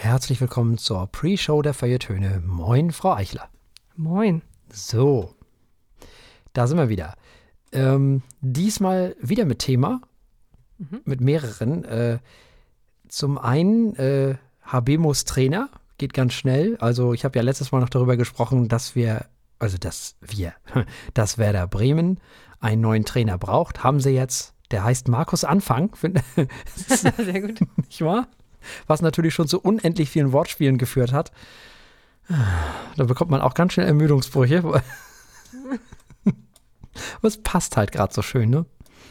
herzlich willkommen zur Pre-Show der Feuilletöne. Moin, Frau Eichler. Moin. So, da sind wir wieder. Diesmal wieder mit Thema, mit mehreren. Zum einen Habemos Trainer, geht ganz schnell. Also ich habe ja letztes Mal noch darüber gesprochen, dass Werder Bremen einen neuen Trainer braucht. Haben sie jetzt. Der heißt Markus Anfang. Sehr gut. Nicht wahr? Was natürlich schon zu unendlich vielen Wortspielen geführt hat. Da bekommt man auch ganz schnell Ermüdungsbrüche. Aber es passt halt gerade so schön, ne?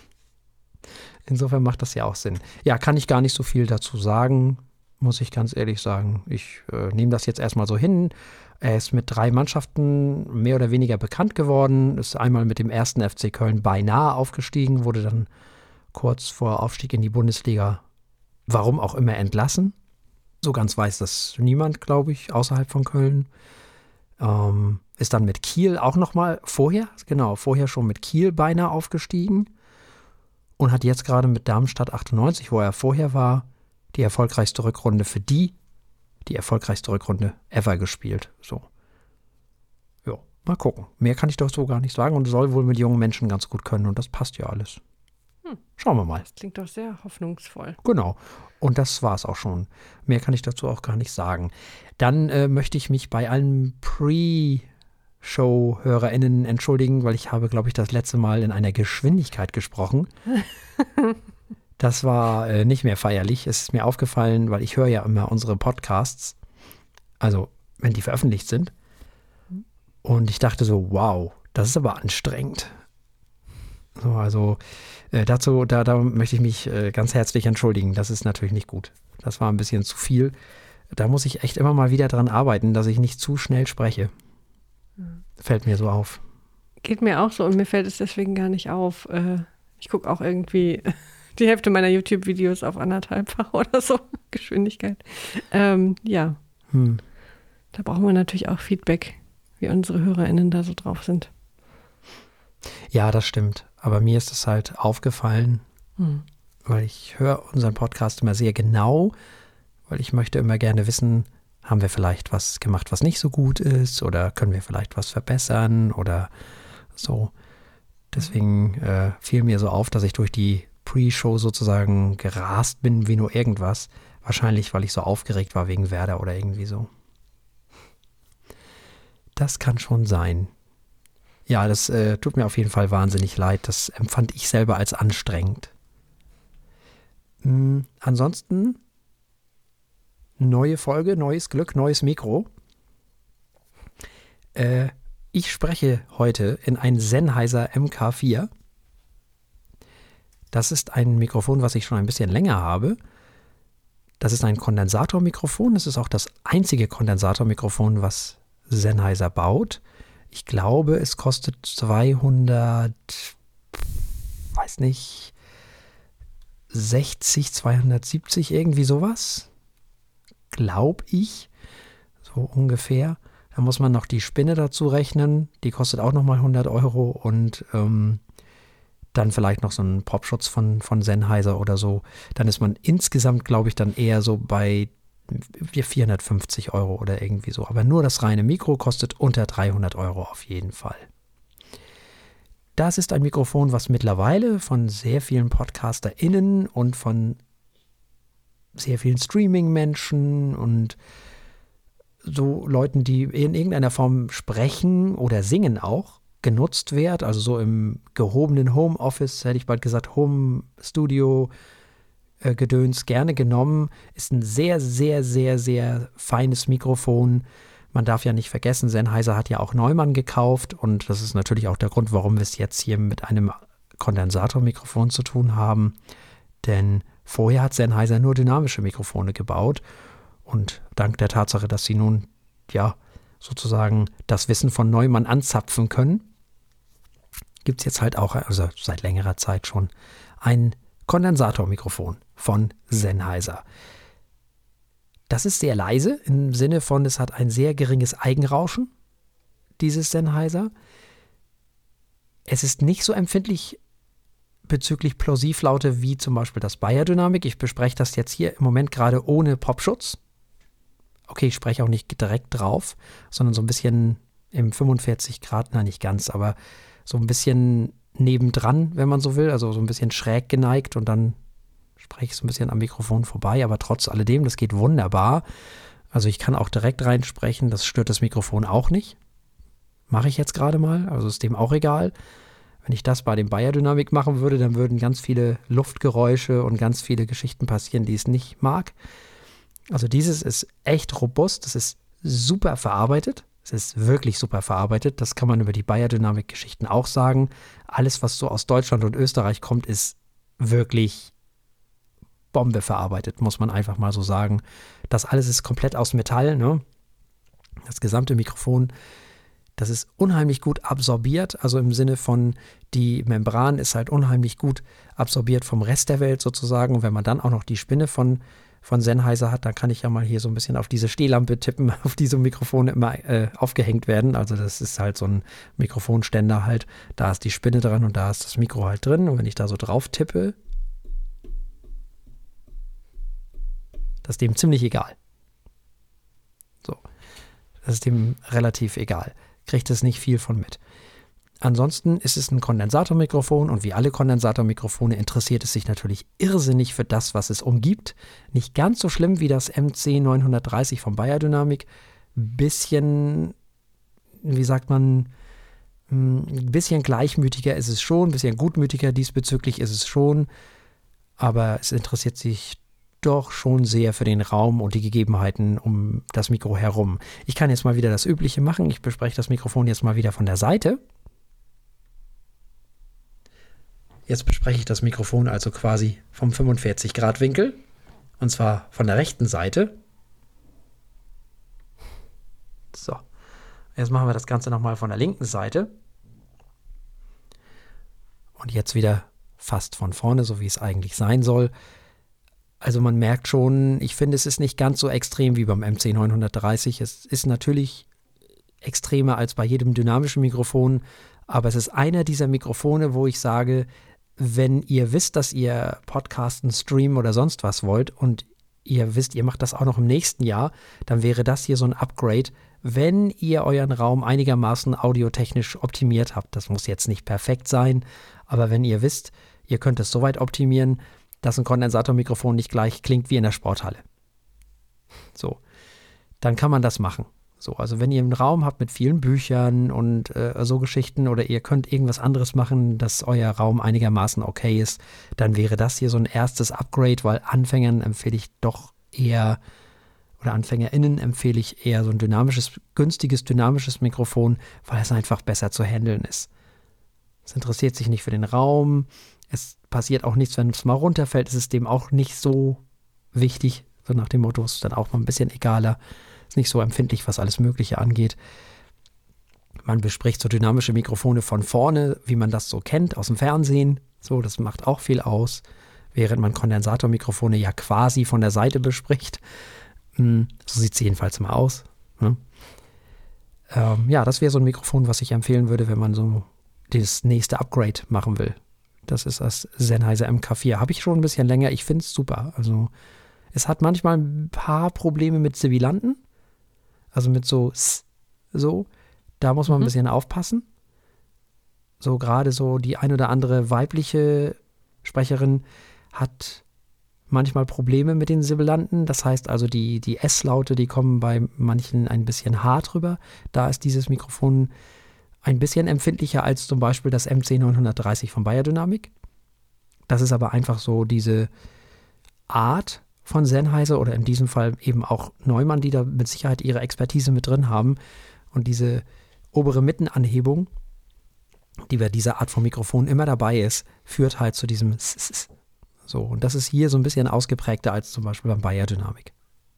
Insofern macht das ja auch Sinn. Ja, kann ich gar nicht so viel dazu sagen, muss ich ganz ehrlich sagen. Ich nehme das jetzt erstmal so hin. Er ist mit 3 Mannschaften mehr oder weniger bekannt geworden. Ist einmal mit dem 1. FC Köln beinahe aufgestiegen, wurde dann kurz vor Aufstieg in die Bundesliga, warum auch immer, entlassen. So ganz weiß das niemand, glaube ich, außerhalb von Köln. Ist dann mit Kiel auch nochmal vorher schon mit Kiel beinahe aufgestiegen und hat jetzt gerade mit Darmstadt 98, wo er vorher war, die erfolgreichste Rückrunde die erfolgreichste Rückrunde ever gespielt. So. Ja, mal gucken. Mehr kann ich doch so gar nicht sagen und soll wohl mit jungen Menschen ganz gut können und das passt ja alles. Schauen wir mal. Das klingt doch sehr hoffnungsvoll. Genau. Und das war es auch schon. Mehr kann ich dazu auch gar nicht sagen. Dann möchte ich mich bei allen Pre-Show-HörerInnen entschuldigen, weil ich habe, glaube ich, das letzte Mal in einer Geschwindigkeit gesprochen. Das war nicht mehr feierlich. Es ist mir aufgefallen, weil ich höre ja immer unsere Podcasts, also wenn die veröffentlicht sind. Und ich dachte so, wow, das ist aber anstrengend. So, also da möchte ich mich ganz herzlich entschuldigen. Das ist natürlich nicht gut. Das war ein bisschen zu viel. Da muss ich echt immer mal wieder dran arbeiten, dass ich nicht zu schnell spreche. Fällt mir so auf. Geht mir auch so und mir fällt es deswegen gar nicht auf. Ich gucke auch irgendwie die Hälfte meiner YouTube-Videos auf 1,5-fach oder so Geschwindigkeit. Ja. Da brauchen wir natürlich auch Feedback, wie unsere HörerInnen da so drauf sind. Ja, das stimmt. Aber mir ist es halt aufgefallen, weil ich höre unseren Podcast immer sehr genau, weil ich möchte immer gerne wissen, haben wir vielleicht was gemacht, was nicht so gut ist oder können wir vielleicht was verbessern oder so. Deswegen fiel mir so auf, dass ich durch die Pre-Show sozusagen gerast bin wie nur irgendwas. Wahrscheinlich, weil ich so aufgeregt war wegen Werder oder irgendwie so. Das kann schon sein. Ja, das tut mir auf jeden Fall wahnsinnig leid. Das empfand ich selber als anstrengend. Ansonsten neue Folge, neues Glück, neues Mikro. Ich spreche heute in ein Sennheiser MK4. Das ist ein Mikrofon, was ich schon ein bisschen länger habe. Das ist ein Kondensatormikrofon. Das ist auch das einzige Kondensatormikrofon, was Sennheiser baut. Ich glaube, es kostet 270, irgendwie sowas. Glaube ich. So ungefähr. Da muss man noch die Spinne dazu rechnen. Die kostet auch nochmal 100 Euro und dann vielleicht noch so ein Popschutz von Sennheiser oder so. Dann ist man insgesamt, glaube ich, dann eher so bei 450 Euro oder irgendwie so. Aber nur das reine Mikro kostet unter 300 Euro auf jeden Fall. Das ist ein Mikrofon, was mittlerweile von sehr vielen PodcasterInnen und von sehr vielen Streaming-Menschen und so Leuten, die in irgendeiner Form sprechen oder singen auch, genutzt wird. Also so im gehobenen Homeoffice, hätte ich bald gesagt, Home-Studio, Gedöns gerne genommen. Ist ein sehr, sehr, sehr, sehr feines Mikrofon. Man darf ja nicht vergessen, Sennheiser hat ja auch Neumann gekauft und das ist natürlich auch der Grund, warum wir es jetzt hier mit einem Kondensatormikrofon zu tun haben. Denn vorher hat Sennheiser nur dynamische Mikrofone gebaut und dank der Tatsache, dass sie nun ja sozusagen das Wissen von Neumann anzapfen können, gibt es jetzt halt auch, also seit längerer Zeit schon, ein Kondensatormikrofon von Sennheiser. Das ist sehr leise, im Sinne von, es hat ein sehr geringes Eigenrauschen, dieses Sennheiser. Es ist nicht so empfindlich bezüglich Plosivlaute wie zum Beispiel das Beyerdynamic. Ich bespreche das jetzt hier im Moment gerade ohne Popschutz. okay, ich spreche auch nicht direkt drauf, sondern so ein bisschen im 45 Grad, nein, nicht ganz, aber so ein bisschen nebendran, wenn man so will, also so ein bisschen schräg geneigt und dann spreche ich so ein bisschen am Mikrofon vorbei, aber trotz alledem, das geht wunderbar. Also ich kann auch direkt reinsprechen, das stört das Mikrofon auch nicht. Mache ich jetzt gerade mal, also ist dem auch egal. Wenn ich das bei dem Beyerdynamic machen würde, dann würden ganz viele Luftgeräusche und ganz viele Geschichten passieren, die es nicht mag. Also dieses ist echt robust, das ist super verarbeitet. Es ist wirklich super verarbeitet. Das kann man über die Beyerdynamic-Geschichten auch sagen. Alles, was so aus Deutschland und Österreich kommt, ist wirklich Bombe verarbeitet, muss man einfach mal so sagen. Das alles ist komplett aus Metall, ne? Das gesamte Mikrofon, das ist unheimlich gut absorbiert, also im Sinne von, die Membran ist halt unheimlich gut absorbiert vom Rest der Welt sozusagen. Und wenn man dann auch noch die Spinne von Sennheiser hat, dann kann ich ja mal hier so ein bisschen auf diese Stehlampe tippen, auf die so Mikrofone immer aufgehängt werden. Also das ist halt so ein Mikrofonständer halt, da ist die Spinne dran und da ist das Mikro halt drin. Und wenn ich da so drauf tippe, das ist dem ziemlich egal. So, das ist dem relativ egal. Kriegt es nicht viel von mit. Ansonsten ist es ein Kondensatormikrofon und wie alle Kondensatormikrofone interessiert es sich natürlich irrsinnig für das, was es umgibt. Nicht ganz so schlimm wie das MC930 vom Beyerdynamic. Bisschen, wie sagt man, ein bisschen gleichmütiger ist es schon, ein bisschen gutmütiger diesbezüglich ist es schon. Aber es interessiert sich doch schon sehr für den Raum und die Gegebenheiten um das Mikro herum. Ich kann jetzt mal wieder das Übliche machen. Ich bespreche das Mikrofon jetzt mal wieder von der Seite. Jetzt bespreche ich das Mikrofon also quasi vom 45-Grad-Winkel. Und zwar von der rechten Seite. So. Jetzt machen wir das Ganze nochmal von der linken Seite. Und jetzt wieder fast von vorne, so wie es eigentlich sein soll. Also man merkt schon, ich finde, es ist nicht ganz so extrem wie beim MC930. Es ist natürlich extremer als bei jedem dynamischen Mikrofon. Aber es ist einer dieser Mikrofone, wo ich sage, wenn ihr wisst, dass ihr podcasten, streamen oder sonst was wollt und ihr wisst, ihr macht das auch noch im nächsten Jahr, dann wäre das hier so ein Upgrade, wenn ihr euren Raum einigermaßen audiotechnisch optimiert habt. Das muss jetzt nicht perfekt sein, aber wenn ihr wisst, ihr könnt es so weit optimieren, dass ein Kondensatormikrofon nicht gleich klingt wie in der Sporthalle. So, dann kann man das machen. So, also wenn ihr einen Raum habt mit vielen Büchern und so Geschichten oder ihr könnt irgendwas anderes machen, dass euer Raum einigermaßen okay ist, dann wäre das hier so ein erstes Upgrade, weil Anfängern empfehle ich doch eher, oder AnfängerInnen empfehle ich eher so ein günstiges dynamisches Mikrofon, weil es einfach besser zu handeln ist. Es interessiert sich nicht für den Raum, es passiert auch nichts, wenn es mal runterfällt, es ist dem auch nicht so wichtig, so nach dem Motto, ist dann auch mal ein bisschen egaler. Ist nicht so empfindlich, was alles Mögliche angeht. Man bespricht so dynamische Mikrofone von vorne, wie man das so kennt aus dem Fernsehen. So, das macht auch viel aus. Während man Kondensatormikrofone ja quasi von der Seite bespricht. So sieht es jedenfalls immer aus. Ne? Ja, das wäre so ein Mikrofon, was ich empfehlen würde, wenn man so das nächste Upgrade machen will. Das ist das Sennheiser MK4. Habe ich schon ein bisschen länger. Ich finde es super. Also es hat manchmal ein paar Probleme mit Sibilanten. Also mit so, da muss man ein bisschen aufpassen. So gerade so die ein oder andere weibliche Sprecherin hat manchmal Probleme mit den Sibilanten. Das heißt also die S-Laute, die kommen bei manchen ein bisschen hart rüber. Da ist dieses Mikrofon ein bisschen empfindlicher als zum Beispiel das MC930 von Beyerdynamic. Das ist aber einfach so diese Art von Sennheiser oder in diesem Fall eben auch Neumann, die da mit Sicherheit ihre Expertise mit drin haben. Und diese obere Mittenanhebung, die bei dieser Art von Mikrofon immer dabei ist, führt halt zu diesem so. Und das ist hier so ein bisschen ausgeprägter als zum Beispiel beim Beyerdynamic.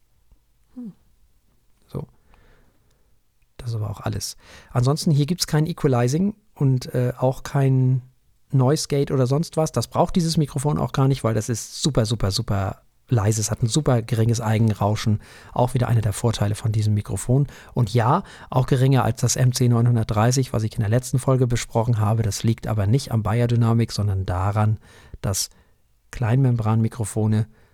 So. Das ist aber auch alles. Ansonsten, hier gibt es kein Equalizing und auch kein Noise Gate oder sonst was. Das braucht dieses Mikrofon auch gar nicht, weil das ist super, super, super leise. Es hat ein super geringes Eigenrauschen. Auch wieder einer der Vorteile von diesem Mikrofon. Und ja, auch geringer als das MC930, was ich in der letzten Folge besprochen habe. Das liegt aber nicht am Beyerdynamic, sondern daran, dass Kleinmembranmikrofone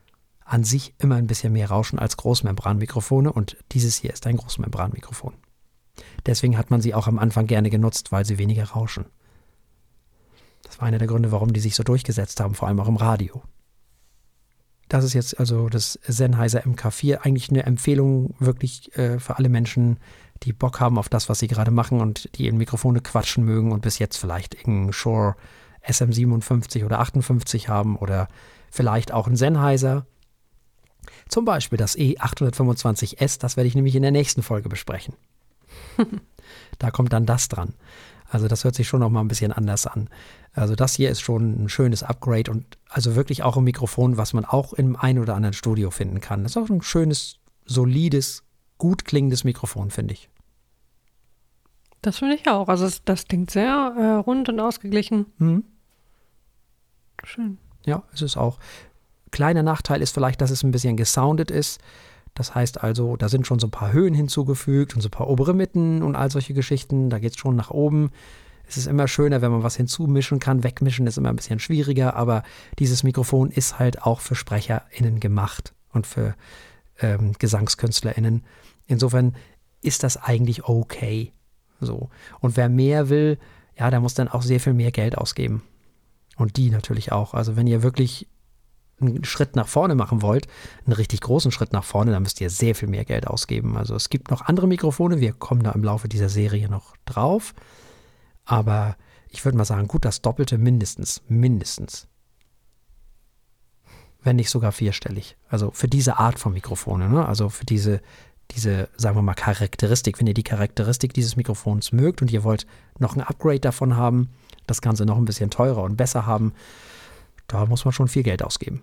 an sich immer ein bisschen mehr Rauschen als Großmembranmikrofone und dieses hier ist ein Großmembranmikrofon. Deswegen hat man sie auch am Anfang gerne genutzt, weil sie weniger rauschen. Das war einer der Gründe, warum die sich so durchgesetzt haben, vor allem auch im Radio. Das ist jetzt also das Sennheiser MK4, eigentlich eine Empfehlung wirklich für alle Menschen, die Bock haben auf das, was sie gerade machen und die in Mikrofone quatschen mögen und bis jetzt vielleicht irgendeinen Shure SM57 oder 58 haben oder vielleicht auch einen Sennheiser. Zum Beispiel das E825S, das werde ich nämlich in der nächsten Folge besprechen. Da kommt dann das dran. Also das hört sich schon noch mal ein bisschen anders an. Also das hier ist schon ein schönes Upgrade und also wirklich auch ein Mikrofon, was man auch im ein oder anderen Studio finden kann. Das ist auch ein schönes, solides, gut klingendes Mikrofon, finde ich. Das finde ich auch. Also das klingt sehr rund und ausgeglichen. Mhm. Schön. Ja, es ist auch. Kleiner Nachteil ist vielleicht, dass es ein bisschen gesoundet ist. Das heißt also, da sind schon so ein paar Höhen hinzugefügt und so ein paar obere Mitten und all solche Geschichten. Da geht es schon nach oben. Es ist immer schöner, wenn man was hinzumischen kann. Wegmischen ist immer ein bisschen schwieriger, aber dieses Mikrofon ist halt auch für SprecherInnen gemacht und für GesangskünstlerInnen. Insofern ist das eigentlich okay. So. Und wer mehr will, ja, der muss dann auch sehr viel mehr Geld ausgeben. Und die natürlich auch. Also wenn ihr wirklich einen Schritt nach vorne machen wollt, einen richtig großen Schritt nach vorne, dann müsst ihr sehr viel mehr Geld ausgeben. Also es gibt noch andere Mikrofone, wir kommen da im Laufe dieser Serie noch drauf. Aber ich würde mal sagen, gut, das Doppelte mindestens. Wenn nicht sogar vierstellig. Also für diese Art von Mikrofone, ne? Also für diese, sagen wir mal, Charakteristik. Wenn ihr die Charakteristik dieses Mikrofons mögt und ihr wollt noch ein Upgrade davon haben, das Ganze noch ein bisschen teurer und besser haben, da muss man schon viel Geld ausgeben.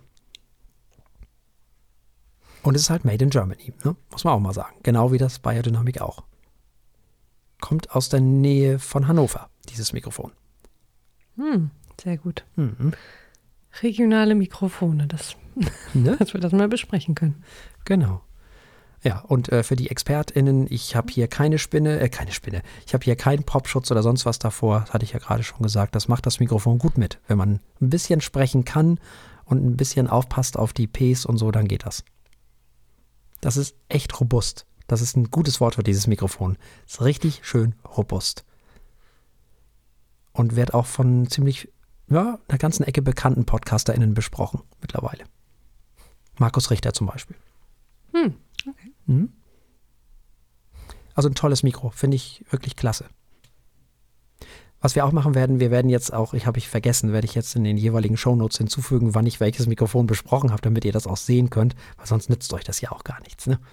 Und es ist halt made in Germany, ne? Muss man auch mal sagen. Genau wie das Beyerdynamic auch. Kommt aus der Nähe von Hannover, dieses Mikrofon. Sehr gut. Mhm. Regionale Mikrofone, dass wir das mal besprechen können. Genau. Ja, und für die ExpertInnen, ich habe hier keine Spinne. Ich habe hier keinen Popschutz oder sonst was davor. Das hatte ich ja gerade schon gesagt. Das macht das Mikrofon gut mit. Wenn man ein bisschen sprechen kann und ein bisschen aufpasst auf die Ps und so, dann geht das. Das ist echt robust. Das ist ein gutes Wort für dieses Mikrofon. Ist richtig schön robust. Und wird auch von ziemlich, ja, einer ganzen Ecke bekannten PodcasterInnen besprochen mittlerweile. Markus Richter zum Beispiel. Okay. Mhm. Also ein tolles Mikro, finde ich wirklich klasse. Was wir auch machen werden, wir werden jetzt auch, werde ich jetzt in den jeweiligen Shownotes hinzufügen, wann ich welches Mikrofon besprochen habe, damit ihr das auch sehen könnt, weil sonst nützt euch das ja auch gar nichts, ne?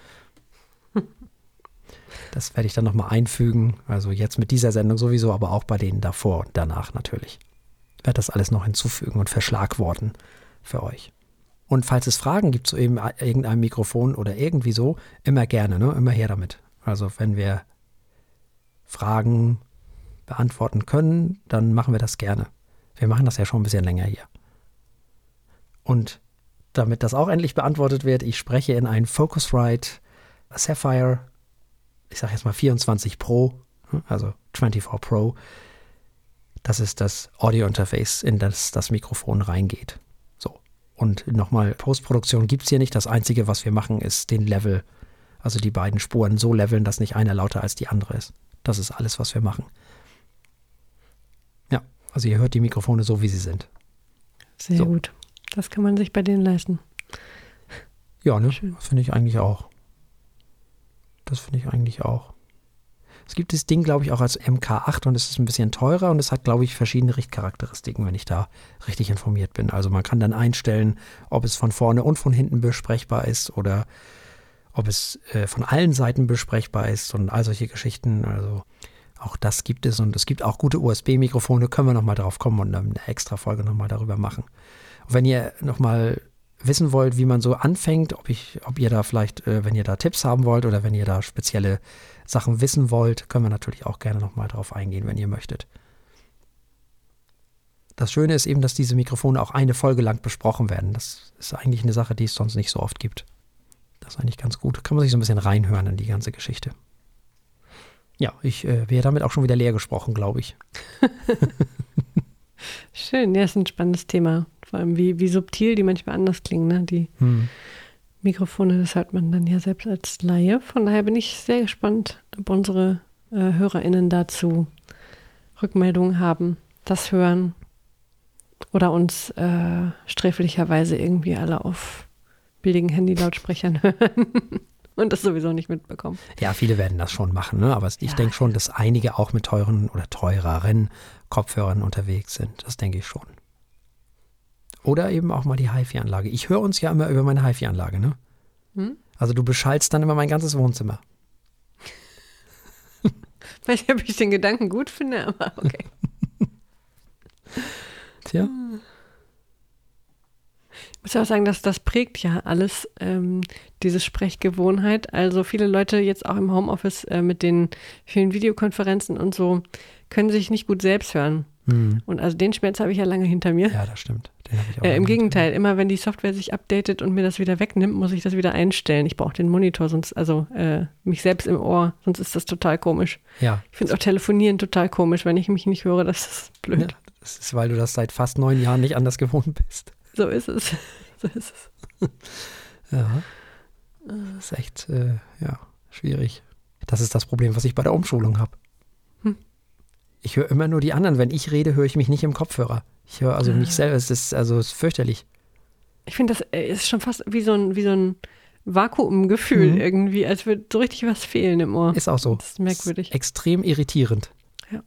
Das werde ich dann nochmal einfügen, also jetzt mit dieser Sendung sowieso, aber auch bei denen davor und danach natürlich. Ich werde das alles noch hinzufügen und verschlagworten für euch. Und falls es Fragen gibt zu irgendeinem Mikrofon oder irgendwie so, immer gerne, ne? Immer her damit. Also wenn wir Fragen beantworten können, dann machen wir das gerne. Wir machen das ja schon ein bisschen länger hier. Und damit das auch endlich beantwortet wird, ich spreche in ein Focusrite Sapphire, ich sage jetzt mal 24 Pro, also 24 Pro. Das ist das Audio-Interface, in das Mikrofon reingeht. So. Und nochmal, Postproduktion gibt es hier nicht. Das Einzige, was wir machen, ist den Level, also die beiden Spuren so leveln, dass nicht einer lauter als die andere ist. Das ist alles, was wir machen. Ja, also ihr hört die Mikrofone so, wie sie sind. Sehr gut. Das kann man sich bei denen leisten. Ja, ne? Das finde ich eigentlich auch. Es gibt das Ding, glaube ich, auch als MK8 und es ist ein bisschen teurer und es hat, glaube ich, verschiedene Richtcharakteristiken, wenn ich da richtig informiert bin. Also man kann dann einstellen, ob es von vorne und von hinten besprechbar ist oder ob es von allen Seiten besprechbar ist und all solche Geschichten. Also auch das gibt es und es gibt auch gute USB-Mikrofone, können wir nochmal drauf kommen und eine extra Folge nochmal darüber machen. Und wenn ihr nochmal wissen wollt, wie man so anfängt, ob ihr da vielleicht, wenn ihr da Tipps haben wollt oder wenn ihr da spezielle Sachen wissen wollt, können wir natürlich auch gerne nochmal drauf eingehen, wenn ihr möchtet. Das Schöne ist eben, dass diese Mikrofone auch eine Folge lang besprochen werden. Das ist eigentlich eine Sache, die es sonst nicht so oft gibt. Das ist eigentlich ganz gut. Kann man sich so ein bisschen reinhören in die ganze Geschichte. Ja, ich wäre damit auch schon wieder leer gesprochen, glaube ich. Schön, ja, ist ein spannendes Thema. Vor allem wie subtil die manchmal anders klingen, ne? Die Mikrofone, das hört man dann ja selbst als Laie. Von daher bin ich sehr gespannt, ob unsere HörerInnen dazu Rückmeldungen haben, das hören oder uns sträflicherweise irgendwie alle auf billigen Handy-Lautsprechern hören und das sowieso nicht mitbekommen. Ja, viele werden das schon machen, ne? Aber ich denke schon, dass einige auch mit teuren oder teureren Kopfhörern unterwegs sind. Das denke ich schon. Oder eben auch mal die HiFi-Anlage. Ich höre uns ja immer über meine HiFi-Anlage, ne? Also du beschallst dann immer mein ganzes Wohnzimmer. Weiß nicht, ob ich den Gedanken gut finde, aber okay. Tja. Ich muss auch sagen, dass das prägt ja alles, diese Sprechgewohnheit. Also viele Leute jetzt auch im Homeoffice mit den vielen Videokonferenzen und so können sich nicht gut selbst hören. Und also den Schmerz habe ich ja lange hinter mir. Ja, das stimmt. Den habe ich auch Im Gegenteil, immer wenn die Software sich updatet und mir das wieder wegnimmt, muss ich das wieder einstellen. Ich brauche den Monitor, sonst, mich selbst im Ohr, sonst ist das total komisch. Ja. Ich finde auch Telefonieren total komisch, wenn ich mich nicht höre, das ist blöd. Ja, das ist, weil du das seit fast 9 Jahren nicht anders gewohnt bist. So ist es. So ist es. Ja. Das ist echt, schwierig. Das ist das Problem, was ich bei der Umschulung habe. Ich höre immer nur die anderen. Wenn ich rede, höre ich mich nicht im Kopfhörer. Ich höre also mich selber. Es ist fürchterlich. Ich finde, das ist schon fast wie so ein Vakuumgefühl irgendwie, als würde so richtig was fehlen im Ohr. Ist auch so. Das ist merkwürdig. Ist extrem irritierend. Ja.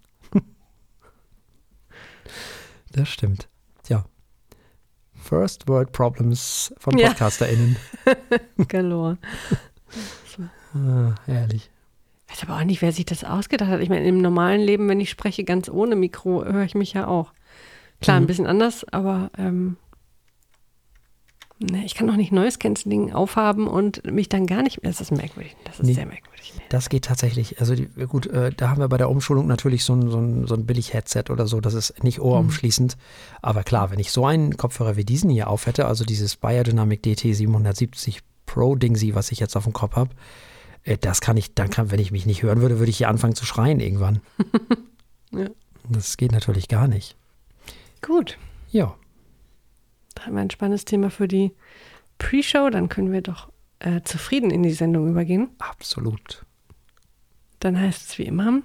Das stimmt. Tja. First World Problems von PodcasterInnen. Galore. Herrlich. Ich weiß aber auch nicht, wer sich das ausgedacht hat. Ich meine, im normalen Leben, wenn ich spreche, ganz ohne Mikro, höre ich mich ja auch. Klar, ein bisschen anders, aber ich kann auch nicht Noise Cancelling aufhaben und mich dann gar nicht mehr. Das ist merkwürdig. Das ist sehr merkwürdig. Das geht tatsächlich. Also da haben wir bei der Umschulung natürlich so ein Billig-Headset oder so. Das ist nicht ohrumschließend. Aber klar, wenn ich so einen Kopfhörer wie diesen hier auf hätte, also dieses Beyerdynamic DT770 Pro Dingsy, was ich jetzt auf dem Kopf habe, wenn ich mich nicht hören würde, würde ich hier anfangen zu schreien irgendwann. Ja. Das geht natürlich gar nicht. Gut. Ja. Da haben wir ein spannendes Thema für die Pre-Show. Dann können wir doch zufrieden in die Sendung übergehen. Absolut. Dann heißt es wie immer.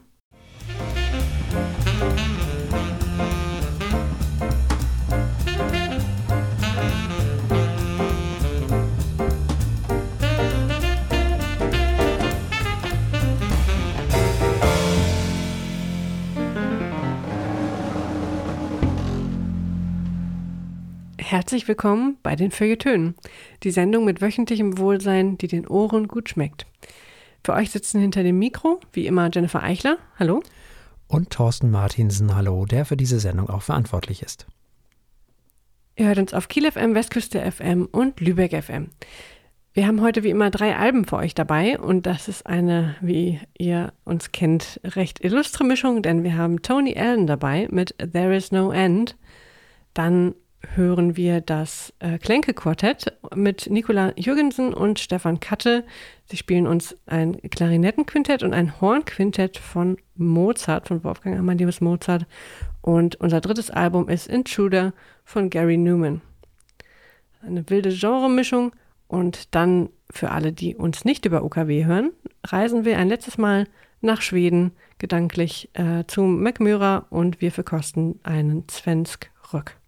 Herzlich willkommen bei den Feuilletönen, die Sendung mit wöchentlichem Wohlsein, die den Ohren gut schmeckt. Für euch sitzen hinter dem Mikro, wie immer, Jennifer Eichler, hallo. Und Thorsten Martinsen, hallo, der für diese Sendung auch verantwortlich ist. Ihr hört uns auf Kiel FM, Westküste FM und Lübeck FM. Wir haben heute wie immer 3 Alben für euch dabei und das ist eine, wie ihr uns kennt, recht illustre Mischung, denn wir haben Tony Allen dabei mit There Is No End. Dann hören wir das Klenke-Quartett mit Nicola Jürgensen und Stefan Katte. Sie spielen uns ein Klarinettenquintett und ein Hornquintett von Mozart, von Wolfgang Amadeus Mozart. Und unser drittes Album ist Intruder von Gary Newman. Eine wilde Genremischung. Und dann für alle, die uns nicht über UKW hören, reisen wir ein letztes Mal nach Schweden, gedanklich zu Mac und wir verkosten einen Svensk Röck.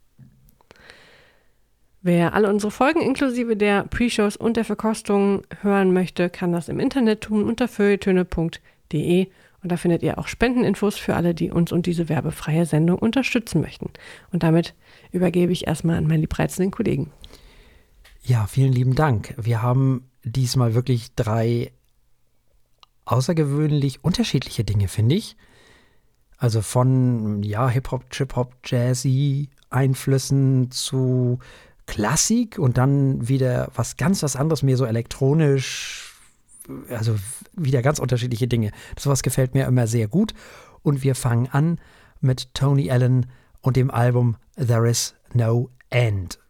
Wer alle unsere Folgen inklusive der Pre-Shows und der Verkostung hören möchte, kann das im Internet tun unter feuilletöne.de und da findet ihr auch Spendeninfos für alle, die uns und diese werbefreie Sendung unterstützen möchten. Und damit übergebe ich erstmal an meinen liebreizenden Kollegen. Ja, vielen lieben Dank. Wir haben diesmal wirklich 3 außergewöhnlich unterschiedliche Dinge, finde ich. Also von Hip-Hop, Trip-Hop, Jazzy Einflüssen zu Klassik und dann wieder was anderes, mehr so elektronisch, also wieder ganz unterschiedliche Dinge. Das gefällt mir immer sehr gut. Und wir fangen an mit Tony Allen und dem Album There Is No End.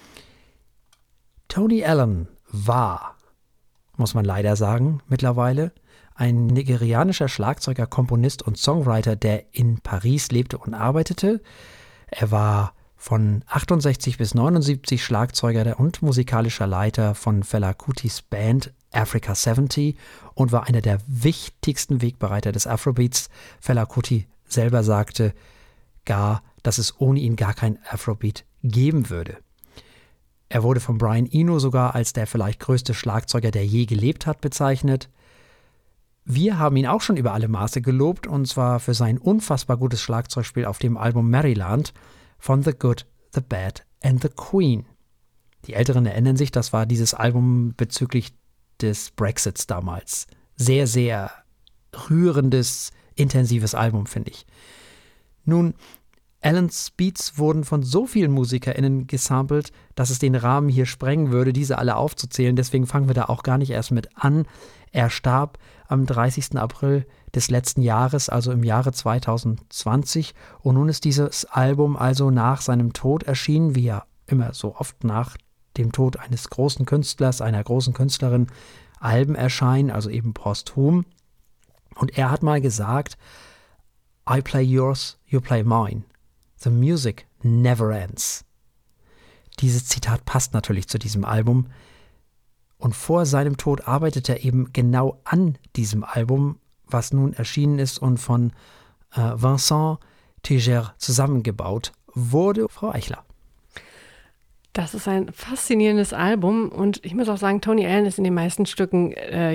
Tony Allen war, muss man leider sagen, mittlerweile ein nigerianischer Schlagzeuger, Komponist und Songwriter, der in Paris lebte und arbeitete. Er war Von 68 bis 79 Schlagzeuger und musikalischer Leiter von Fela Kutis Band Africa 70 und war einer der wichtigsten Wegbereiter des Afrobeats. Fela Kuti selber sagte gar, dass es ohne ihn gar kein Afrobeat geben würde. Er wurde von Brian Eno sogar als der vielleicht größte Schlagzeuger, der je gelebt hat, bezeichnet. Wir haben ihn auch schon über alle Maße gelobt, und zwar für sein unfassbar gutes Schlagzeugspiel auf dem Album Maryland von The Good, The Bad and The Queen. Die Älteren erinnern sich, das war dieses Album bezüglich des Brexits damals. Sehr, sehr rührendes, intensives Album, finde ich. Nun, Alans Beats wurden von so vielen MusikerInnen gesampelt, dass es den Rahmen hier sprengen würde, diese alle aufzuzählen. Deswegen fangen wir da auch gar nicht erst mit an. Er starb am 30. April des letzten Jahres, also im Jahre 2020. Und nun ist dieses Album also nach seinem Tod erschienen, wie ja immer so oft nach dem Tod eines großen Künstlers, einer großen Künstlerin, Alben erscheinen, also eben posthum. Und er hat mal gesagt, I play yours, you play mine. The music never ends. Dieses Zitat passt natürlich zu diesem Album. Und vor seinem Tod arbeitete er eben genau an diesem Album, was nun erschienen ist und von Vincent Tigers zusammengebaut wurde. Frau Eichler. Das ist ein faszinierendes Album und ich muss auch sagen, Tony Allen ist in den meisten Stücken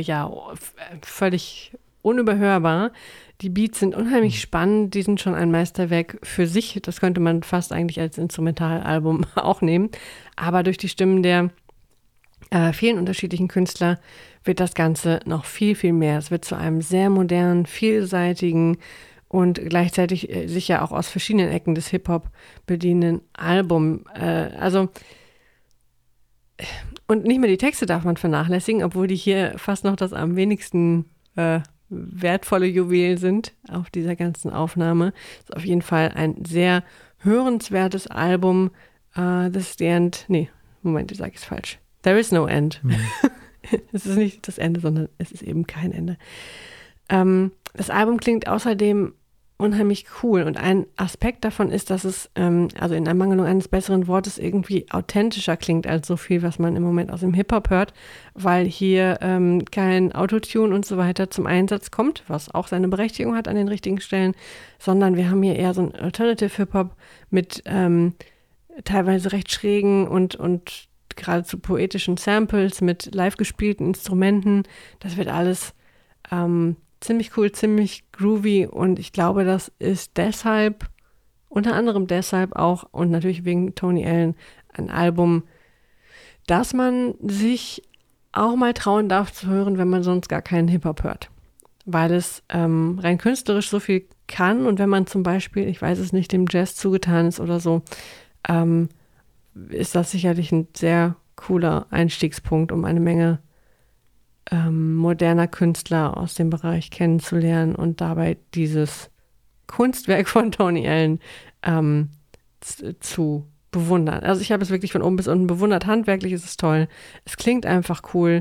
völlig unüberhörbar. Die Beats sind unheimlich spannend, die sind schon ein Meisterwerk für sich. Das könnte man fast eigentlich als Instrumentalalbum auch nehmen. Aber durch die Stimmen der vielen unterschiedlichen Künstler wird das Ganze noch viel, viel mehr. Es wird zu einem sehr modernen, vielseitigen und gleichzeitig sich ja auch aus verschiedenen Ecken des Hip-Hop bedienenden Album. Und nicht mehr die Texte darf man vernachlässigen, obwohl die hier fast noch das am wenigsten wertvolle Juwel sind auf dieser ganzen Aufnahme. Ist auf jeden Fall ein sehr hörenswertes Album. This is the end. Nee, Moment, ich sage es falsch. There is no end. Es ist nicht das Ende, sondern es ist eben kein Ende. Das Album klingt außerdem unheimlich cool und ein Aspekt davon ist, dass es, also in Ermangelung eines besseren Wortes, irgendwie authentischer klingt als so viel, was man im Moment aus dem Hip-Hop hört, weil hier kein Autotune und so weiter zum Einsatz kommt, was auch seine Berechtigung hat an den richtigen Stellen, sondern wir haben hier eher so ein Alternative Hip-Hop mit teilweise recht schrägen und geradezu poetischen Samples mit live gespielten Instrumenten. Das wird alles ziemlich cool, ziemlich groovy und ich glaube, das ist deshalb, unter anderem deshalb auch und natürlich wegen Tony Allen, ein Album, das man sich auch mal trauen darf zu hören, wenn man sonst gar keinen Hip-Hop hört. Weil es rein künstlerisch so viel kann und wenn man zum Beispiel, ich weiß es nicht, dem Jazz zugetan ist oder so, ist das sicherlich ein sehr cooler Einstiegspunkt, um eine Menge moderner Künstler aus dem Bereich kennenzulernen und dabei dieses Kunstwerk von Tony Allen zu bewundern. Also ich habe es wirklich von oben bis unten bewundert. Handwerklich ist es toll. Es klingt einfach cool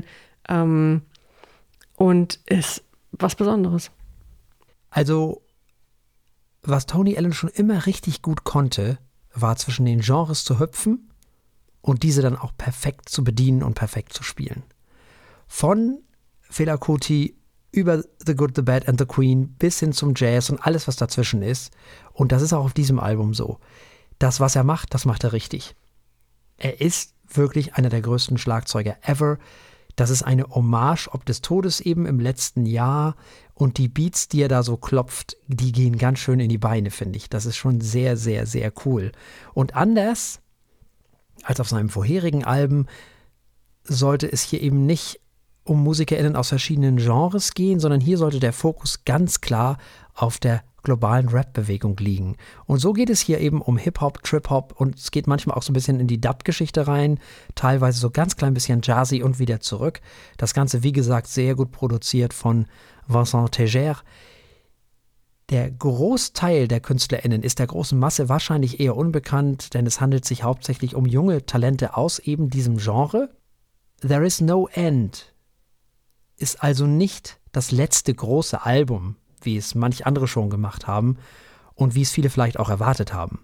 und ist was Besonderes. Also, was Tony Allen schon immer richtig gut konnte, war zwischen den Genres zu hüpfen und diese dann auch perfekt zu bedienen und perfekt zu spielen. Von Fela Kuti über The Good, The Bad and The Queen bis hin zum Jazz und alles, was dazwischen ist. Und das ist auch auf diesem Album so. Das, was er macht, das macht er richtig. Er ist wirklich einer der größten Schlagzeuger ever. Das ist eine Hommage ob des Todes eben im letzten Jahr. Und die Beats, die er da so klopft, die gehen ganz schön in die Beine, finde ich. Das ist schon sehr, sehr, sehr cool. Und anders als auf seinem vorherigen Alben sollte es hier eben nicht um MusikerInnen aus verschiedenen Genres gehen, sondern hier sollte der Fokus ganz klar auf der globalen Rap-Bewegung liegen. Und so geht es hier eben um Hip-Hop, Trip-Hop und es geht manchmal auch so ein bisschen in die Dub-Geschichte rein, teilweise so ganz klein bisschen Jazzy und wieder zurück. Das Ganze, wie gesagt, sehr gut produziert von Vincent Tigers. Der Großteil der KünstlerInnen ist der großen Masse wahrscheinlich eher unbekannt, denn es handelt sich hauptsächlich um junge Talente aus eben diesem Genre. There is no end ist also nicht das letzte große Album, wie es manch andere schon gemacht haben und wie es viele vielleicht auch erwartet haben,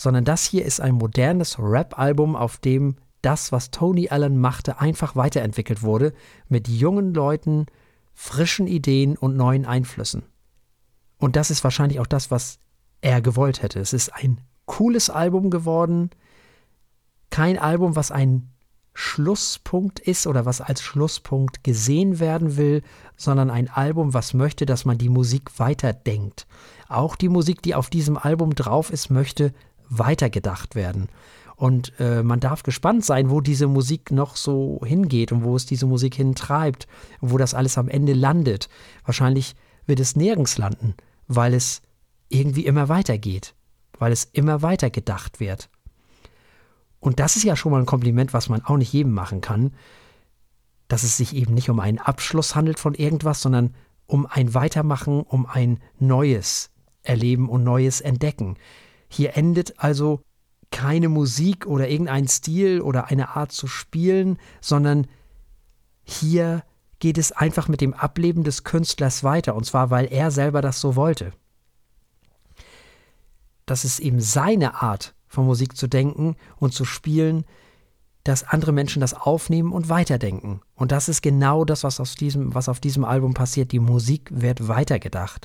sondern das hier ist ein modernes Rap-Album, auf dem das, was Tony Allen machte, einfach weiterentwickelt wurde, mit jungen Leuten, frischen Ideen und neuen Einflüssen. Und das ist wahrscheinlich auch das, was er gewollt hätte. Es ist ein cooles Album geworden, kein Album, was ein Schlusspunkt ist oder was als Schlusspunkt gesehen werden will, sondern ein Album, was möchte, dass man die Musik weiterdenkt. Auch die Musik, die auf diesem Album drauf ist, möchte weitergedacht werden. Und man darf gespannt sein, wo diese Musik noch so hingeht und wo es diese Musik hintreibt und wo das alles am Ende landet. Wahrscheinlich wird es nirgends landen, weil es irgendwie immer weitergeht, weil es immer weiter gedacht wird. Und das ist ja schon mal ein Kompliment, was man auch nicht jedem machen kann, dass es sich eben nicht um einen Abschluss handelt von irgendwas, sondern um ein Weitermachen, um ein neues Erleben und neues Entdecken. Hier endet also keine Musik oder irgendein Stil oder eine Art zu spielen, sondern hier geht es einfach mit dem Ableben des Künstlers weiter, und zwar, weil er selber das so wollte. Das ist eben seine Art, von Musik zu denken und zu spielen, dass andere Menschen das aufnehmen und weiterdenken. Und das ist genau das, was auf diesem Album passiert. Die Musik wird weitergedacht.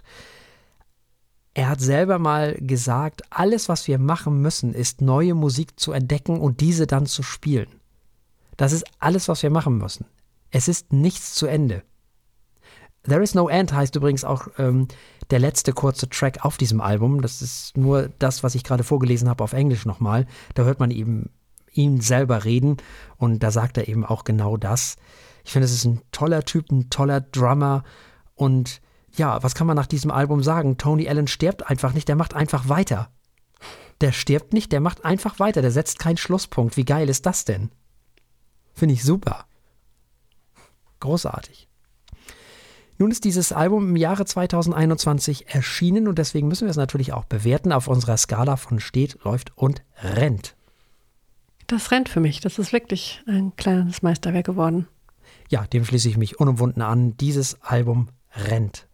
Er hat selber mal gesagt, alles, was wir machen müssen, ist neue Musik zu entdecken und diese dann zu spielen. Das ist alles, was wir machen müssen. Es ist nichts zu Ende. There is no end heißt übrigens auch der letzte kurze Track auf diesem Album. Das ist nur das, was ich gerade vorgelesen habe auf Englisch nochmal. Da hört man eben ihn selber reden und da sagt er eben auch genau das. Ich finde, es ist ein toller Typ, ein toller Drummer und ja, was kann man nach diesem Album sagen? Tony Allen stirbt einfach nicht, der macht einfach weiter. Der stirbt nicht, der macht einfach weiter, der setzt keinen Schlusspunkt. Wie geil ist das denn? Finde ich super. Großartig. Nun ist dieses Album im Jahre 2021 erschienen und deswegen müssen wir es natürlich auch bewerten auf unserer Skala von steht, läuft und rennt. Das rennt für mich. Das ist wirklich ein kleines Meisterwerk geworden. Ja, dem schließe ich mich unumwunden an. Dieses Album rennt.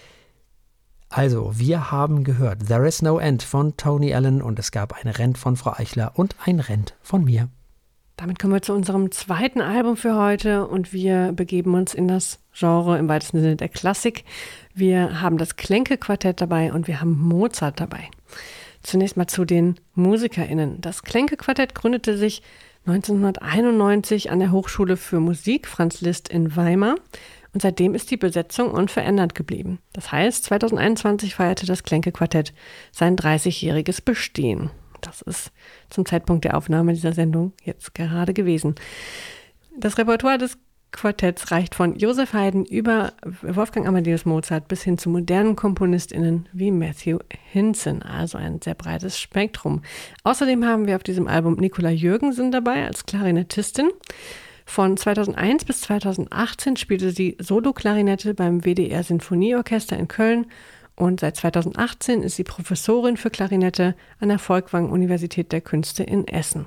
Also, wir haben gehört There is no end von Tony Allen und es gab ein Rent von Frau Eichler und ein Rent von mir. Damit kommen wir zu unserem zweiten Album für heute und wir begeben uns in das Genre im weitesten Sinne der Klassik. Wir haben das Klenke-Quartett dabei und wir haben Mozart dabei. Zunächst mal zu den MusikerInnen. Das Klenke-Quartett gründete sich 1991 an der Hochschule für Musik Franz Liszt in Weimar. Und seitdem ist die Besetzung unverändert geblieben. Das heißt, 2021 feierte das Klenke-Quartett sein 30-jähriges Bestehen. Das ist zum Zeitpunkt der Aufnahme dieser Sendung jetzt gerade gewesen. Das Repertoire des Quartetts reicht von Joseph Haydn über Wolfgang Amadeus Mozart bis hin zu modernen KomponistInnen wie Matthew Hinson, also ein sehr breites Spektrum. Außerdem haben wir auf diesem Album Nicola Jürgensen dabei als Klarinettistin. Von 2001 bis 2018 spielte sie Solo-Klarinette beim WDR Sinfonieorchester in Köln und seit 2018 ist sie Professorin für Klarinette an der Folkwang-Universität der Künste in Essen.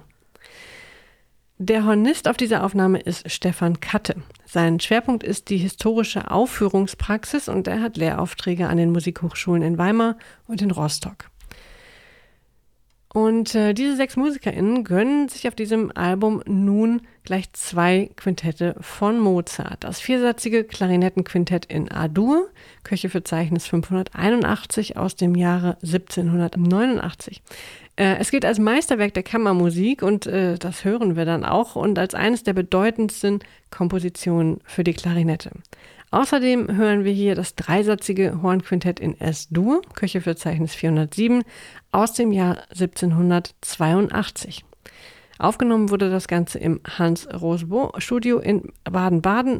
Der Hornist auf dieser Aufnahme ist Stefan Katte. Sein Schwerpunkt ist die historische Aufführungspraxis und er hat Lehraufträge an den Musikhochschulen in Weimar und in Rostock. Und diese 6 MusikerInnen gönnen sich auf diesem Album nun gleich 2 Quintette von Mozart. Das 4-satzige Klarinettenquintett in A-Dur, Köcheverzeichnis 581 aus dem Jahre 1789. Es gilt als Meisterwerk der Kammermusik und das hören wir dann auch und als eines der bedeutendsten Kompositionen für die Klarinette. Außerdem hören wir hier das 3-satzige Hornquintett in S-Dur, Köcheverzeichnis 407, aus dem Jahr 1782. Aufgenommen wurde das Ganze im Hans-Rosbaud-Studio in Baden-Baden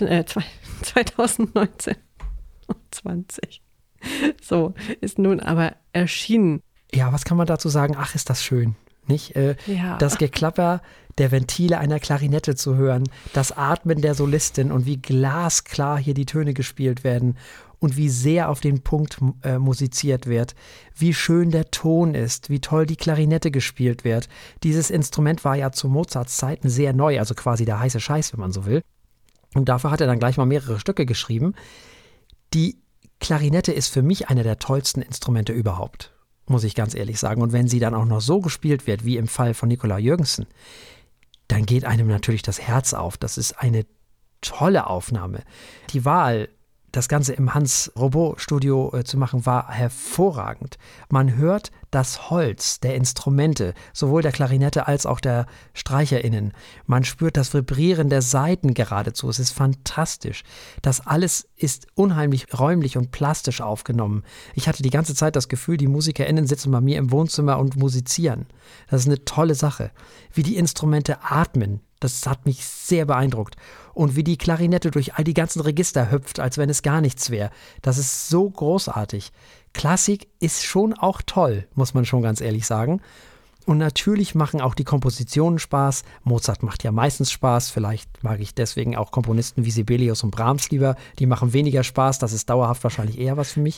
2019. 20. So, ist nun aber erschienen. Ja, was kann man dazu sagen? Ach, ist das schön. Nicht? Ja. Das Geklapper der Ventile einer Klarinette zu hören, das Atmen der Solistin und wie glasklar hier die Töne gespielt werden und wie sehr auf den Punkt musiziert wird, wie schön der Ton ist, wie toll die Klarinette gespielt wird. Dieses Instrument war ja zu Mozarts Zeiten sehr neu, also quasi der heiße Scheiß, wenn man so will. Und dafür hat er dann gleich mal mehrere Stücke geschrieben. Die Klarinette ist für mich einer der tollsten Instrumente überhaupt. muss ich ganz ehrlich sagen. Und wenn sie dann auch noch so gespielt wird, wie im Fall von Nicolai Jürgensen, dann geht einem natürlich das Herz auf. Das ist eine tolle Aufnahme. Die Wahl, das Ganze im Hans-Robot-Studio zu machen, war hervorragend. Man hört das Holz der Instrumente, sowohl der Klarinette als auch der StreicherInnen. Man spürt das Vibrieren der Saiten geradezu. Es ist fantastisch. Das alles ist unheimlich räumlich und plastisch aufgenommen. Ich hatte die ganze Zeit das Gefühl, die MusikerInnen sitzen bei mir im Wohnzimmer und musizieren. Das ist eine tolle Sache. Wie die Instrumente atmen, das hat mich sehr beeindruckt. Und wie die Klarinette durch all die ganzen Register hüpft, als wenn es gar nichts wäre. Das ist so großartig. Klassik ist schon auch toll, muss man schon ganz ehrlich sagen. Und natürlich machen auch die Kompositionen Spaß. Mozart macht ja meistens Spaß. Vielleicht mag ich deswegen auch Komponisten wie Sibelius und Brahms lieber. Die machen weniger Spaß. Das ist dauerhaft wahrscheinlich eher was für mich.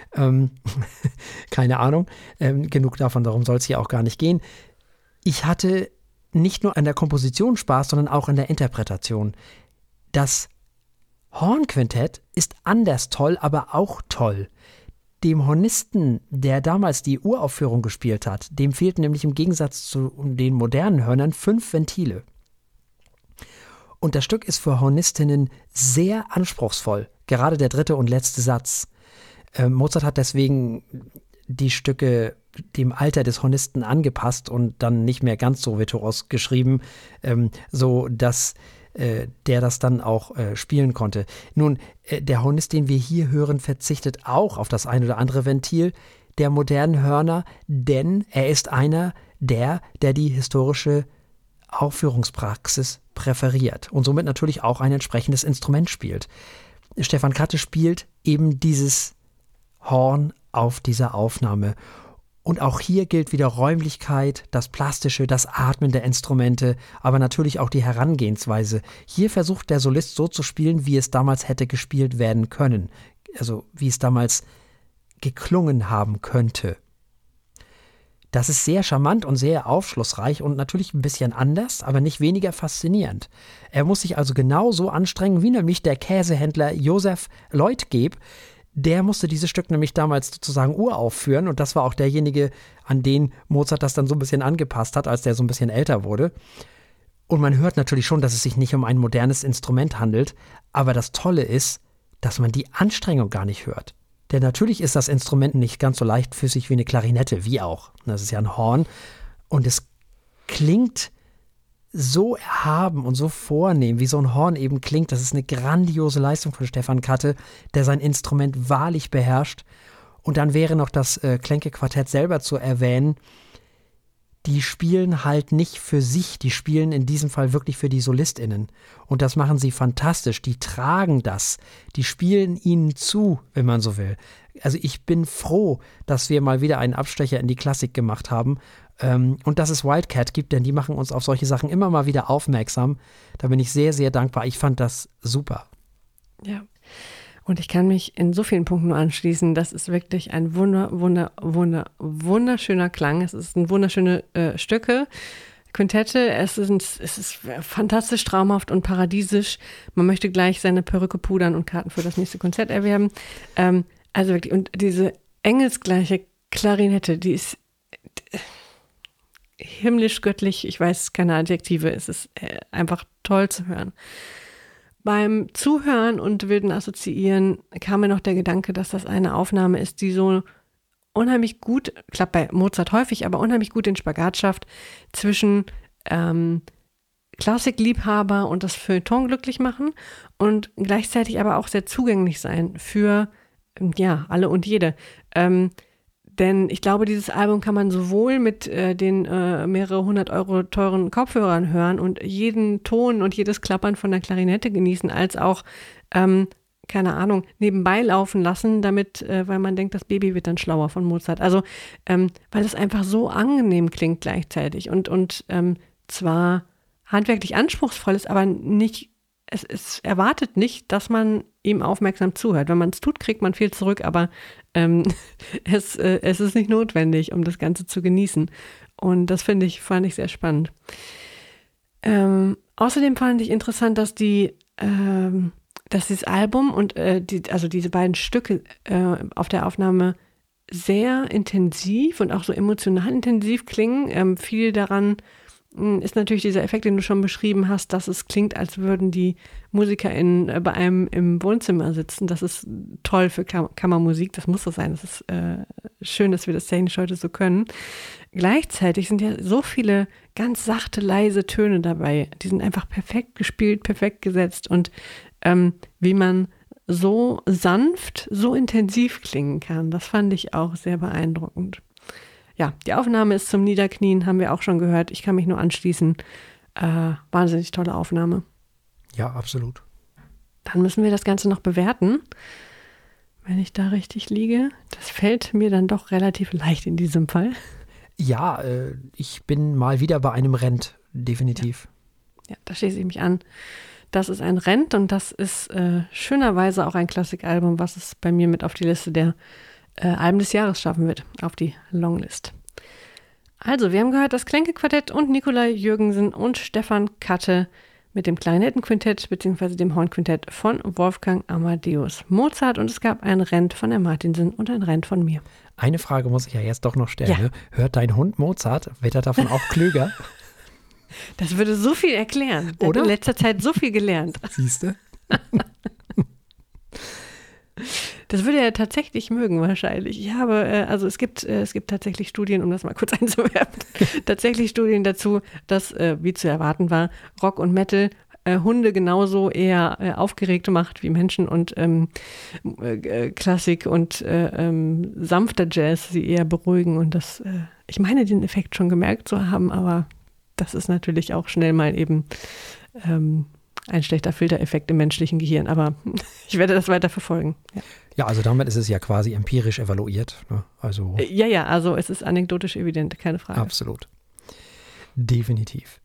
Keine Ahnung. Genug davon, darum soll es hier auch gar nicht gehen. Ich hatte nicht nur an der Komposition Spaß, sondern auch an der Interpretation. Das Hornquintett ist anders toll, aber auch toll. Dem Hornisten, der damals die Uraufführung gespielt hat, dem fehlten nämlich im Gegensatz zu den modernen Hörnern 5 Ventile. Und das Stück ist für Hornistinnen sehr anspruchsvoll, gerade der 3. und letzte Satz. Mozart hat deswegen die Stücke dem Alter des Hornisten angepasst und dann nicht mehr ganz so virtuos geschrieben, so dass der das dann auch spielen konnte. Nun, der Hornist, den wir hier hören, verzichtet auch auf das ein oder andere Ventil der modernen Hörner, denn er ist einer der die historische Aufführungspraxis präferiert und somit natürlich auch ein entsprechendes Instrument spielt. Stefan Katte spielt eben dieses Horn auf dieser Aufnahme. Und auch hier gilt wieder Räumlichkeit, das Plastische, das Atmen der Instrumente, aber natürlich auch die Herangehensweise. Hier versucht der Solist so zu spielen, wie es damals hätte gespielt werden können. Also wie es damals geklungen haben könnte. Das ist sehr charmant und sehr aufschlussreich und natürlich ein bisschen anders, aber nicht weniger faszinierend. Er muss sich also genauso anstrengen, wie nämlich der Käsehändler Josef Leutgeb. Der musste dieses Stück nämlich damals sozusagen uraufführen und das war auch derjenige, an den Mozart das dann so ein bisschen angepasst hat, als der so ein bisschen älter wurde. Und man hört natürlich schon, dass es sich nicht um ein modernes Instrument handelt, aber das Tolle ist, dass man die Anstrengung gar nicht hört. Denn natürlich ist das Instrument nicht ganz so leichtfüßig wie eine Klarinette, wie auch. Das ist ja ein Horn und es klingt so erhaben und so vornehm, wie so ein Horn eben klingt. Das ist eine grandiose Leistung von Stefan Katte, der sein Instrument wahrlich beherrscht. Und dann wäre noch das Klenke-Quartett selber zu erwähnen. Die spielen halt nicht für sich, die spielen in diesem Fall wirklich für die SolistInnen. Und das machen sie fantastisch. Die tragen das, die spielen ihnen zu, wenn man so will. Also ich bin froh, dass wir mal wieder einen Abstecher in die Klassik gemacht haben. Und dass es Wildcat gibt, denn die machen uns auf solche Sachen immer mal wieder aufmerksam. Da bin ich sehr, sehr dankbar. Ich fand das super. Ja, und ich kann mich in so vielen Punkten nur anschließen. Das ist wirklich ein wunderschöner Klang. Es sind wunderschöne Stücke, Quintette. Es ist fantastisch traumhaft und paradiesisch. Man möchte gleich seine Perücke pudern und Karten für das nächste Konzert erwerben. Also wirklich, und diese engelsgleiche Klarinette, die ist himmlisch, göttlich, ich weiß keine Adjektive, es ist einfach toll zu hören. Beim Zuhören und wilden Assoziieren kam mir noch der Gedanke, dass das eine Aufnahme ist, die so unheimlich gut, klappt bei Mozart häufig, aber unheimlich gut den Spagat schafft zwischen Klassikliebhaber und das Feuilleton glücklich machen und gleichzeitig aber auch sehr zugänglich sein für alle und jede. Denn ich glaube, dieses Album kann man sowohl mit den mehrere 100 Euro teuren Kopfhörern hören und jeden Ton und jedes Klappern von der Klarinette genießen, als auch, keine Ahnung, nebenbei laufen lassen, damit, weil man denkt, das Baby wird dann schlauer von Mozart. Also, weil es einfach so angenehm klingt gleichzeitig und zwar handwerklich anspruchsvoll ist, aber nicht, es erwartet nicht, dass man ihm aufmerksam zuhört. Wenn man es tut, kriegt man viel zurück, aber es ist nicht notwendig, um das Ganze zu genießen. Und das fand ich sehr spannend. Außerdem fand ich interessant, dass dass dieses Album und diese beiden Stücke auf der Aufnahme sehr intensiv und auch so emotional intensiv klingen. Viel daran ist natürlich dieser Effekt, den du schon beschrieben hast, dass es klingt, als würden die MusikerInnen bei einem im Wohnzimmer sitzen. Das ist toll für Kammermusik, das muss so sein. Das ist schön, dass wir das technisch heute so können. Gleichzeitig sind ja so viele ganz sachte, leise Töne dabei. Die sind einfach perfekt gespielt, perfekt gesetzt und wie man so sanft, so intensiv klingen kann, das fand ich auch sehr beeindruckend. Ja, die Aufnahme ist zum Niederknien, haben wir auch schon gehört. Ich kann mich nur anschließen. Wahnsinnig tolle Aufnahme. Ja, absolut. Dann müssen wir das Ganze noch bewerten. Wenn ich da richtig liege, das fällt mir dann doch relativ leicht in diesem Fall. Ja, ich bin mal wieder bei einem Rent, definitiv. Ja, da schließe ich mich an. Das ist ein Rent und das ist schönerweise auch ein Klassikalbum, was es bei mir mit auf die Liste der Alben des Jahres schaffen wird, auf die Longlist. Also, wir haben gehört, das Klenke-Quartett und Nikolai Jürgensen und Stefan Katte mit dem Klarinettenquintett bzw. dem Hornquintett von Wolfgang Amadeus Mozart und es gab ein Rent von der Martinsen und ein Rent von mir. Eine Frage muss ich ja jetzt doch noch stellen. Ja. Ne? Hört dein Hund Mozart? Wird er davon auch klüger? Das würde so viel erklären. Der Oder? hat in letzter Zeit so viel gelernt. Siehst du? Das würde er tatsächlich mögen wahrscheinlich. Ich habe, also es gibt tatsächlich Studien, um das mal kurz einzuwerfen, tatsächlich Studien dazu, dass, wie zu erwarten war, Rock und Metal Hunde genauso eher aufgeregt macht wie Menschen und Klassik und sanfter Jazz sie eher beruhigen und das, ich meine den Effekt schon gemerkt zu haben, aber das ist natürlich auch schnell mal eben ein schlechter Filtereffekt im menschlichen Gehirn, aber ich werde das weiter verfolgen. Ja, also damit ist es ja quasi empirisch evaluiert. Ne? Also Ja, also es ist anekdotisch evident, keine Frage. Absolut. Definitiv.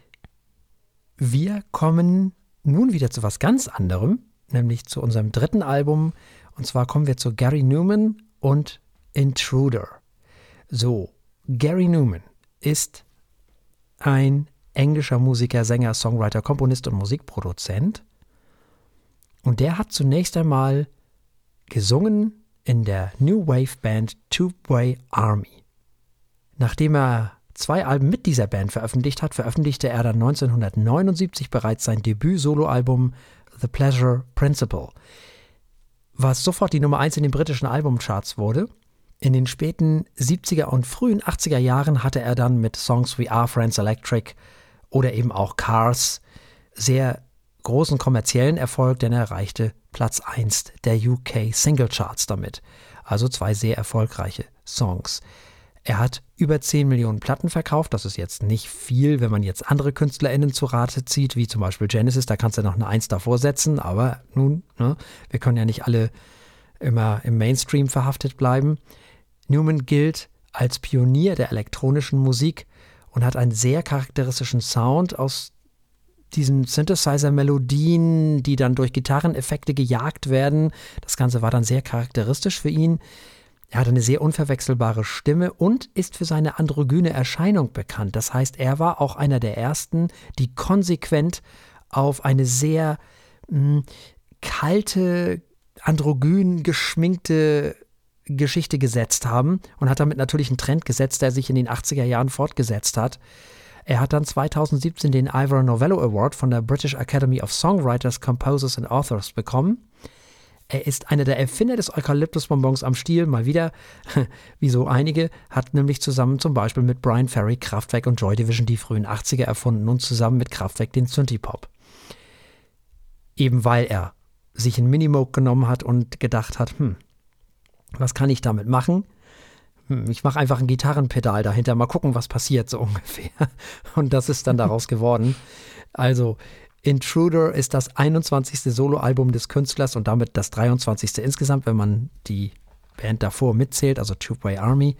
Wir kommen nun wieder zu was ganz anderem, nämlich zu unserem dritten Album. Und zwar kommen wir zu Gary Numan und Intruder. So, Gary Numan ist ein englischer Musiker, Sänger, Songwriter, Komponist und Musikproduzent. Und der hat zunächst einmal gesungen in der New Wave Band Tubeway Army. Nachdem er 2 Alben mit dieser Band veröffentlicht hat, veröffentlichte er dann 1979 bereits sein Debüt-Soloalbum The Pleasure Principle, was sofort die Nummer 1 in den britischen Albumcharts wurde. In den späten 70er und frühen 80er Jahren hatte er dann mit Songs wie Our Friends Electric oder eben auch Cars sehr großen kommerziellen Erfolg, denn er erreichte Platz 1 der UK Singlecharts damit. Also 2 sehr erfolgreiche Songs. Er hat über 10 Millionen Platten verkauft. Das ist jetzt nicht viel, wenn man jetzt andere KünstlerInnen zu Rate zieht, wie zum Beispiel Genesis. Da kannst du noch eine 1 davor setzen. Aber nun, ne, wir können ja nicht alle immer im Mainstream verhaftet bleiben. Numan gilt als Pionier der elektronischen Musik und hat einen sehr charakteristischen Sound aus diesen Synthesizer-Melodien, die dann durch Gitarreneffekte gejagt werden. Das Ganze war dann sehr charakteristisch für ihn. Er hat eine sehr unverwechselbare Stimme und ist für seine androgyne Erscheinung bekannt. Das heißt, er war auch einer der ersten, die konsequent auf eine sehr kalte, androgyn geschminkte Geschichte gesetzt haben und hat damit natürlich einen Trend gesetzt, der sich in den 80er Jahren fortgesetzt hat. Er hat dann 2017 den Ivor Novello Award von der British Academy of Songwriters, Composers and Authors bekommen. Er ist einer der Erfinder des Eukalyptusbonbons am Stiel, mal wieder, wie so einige, hat nämlich zusammen zum Beispiel mit Brian Ferry Kraftwerk und Joy Division die frühen 80er erfunden und zusammen mit Kraftwerk den Synthie-Pop. Eben weil er sich einen Minimoog genommen hat und gedacht hat, was kann ich damit machen? Ich mache einfach ein Gitarrenpedal dahinter, mal gucken, was passiert, so ungefähr. Und das ist dann daraus geworden. Also, Intruder ist das 21. Soloalbum des Künstlers und damit das 23. insgesamt, wenn man die Band davor mitzählt, also Tubeway Army.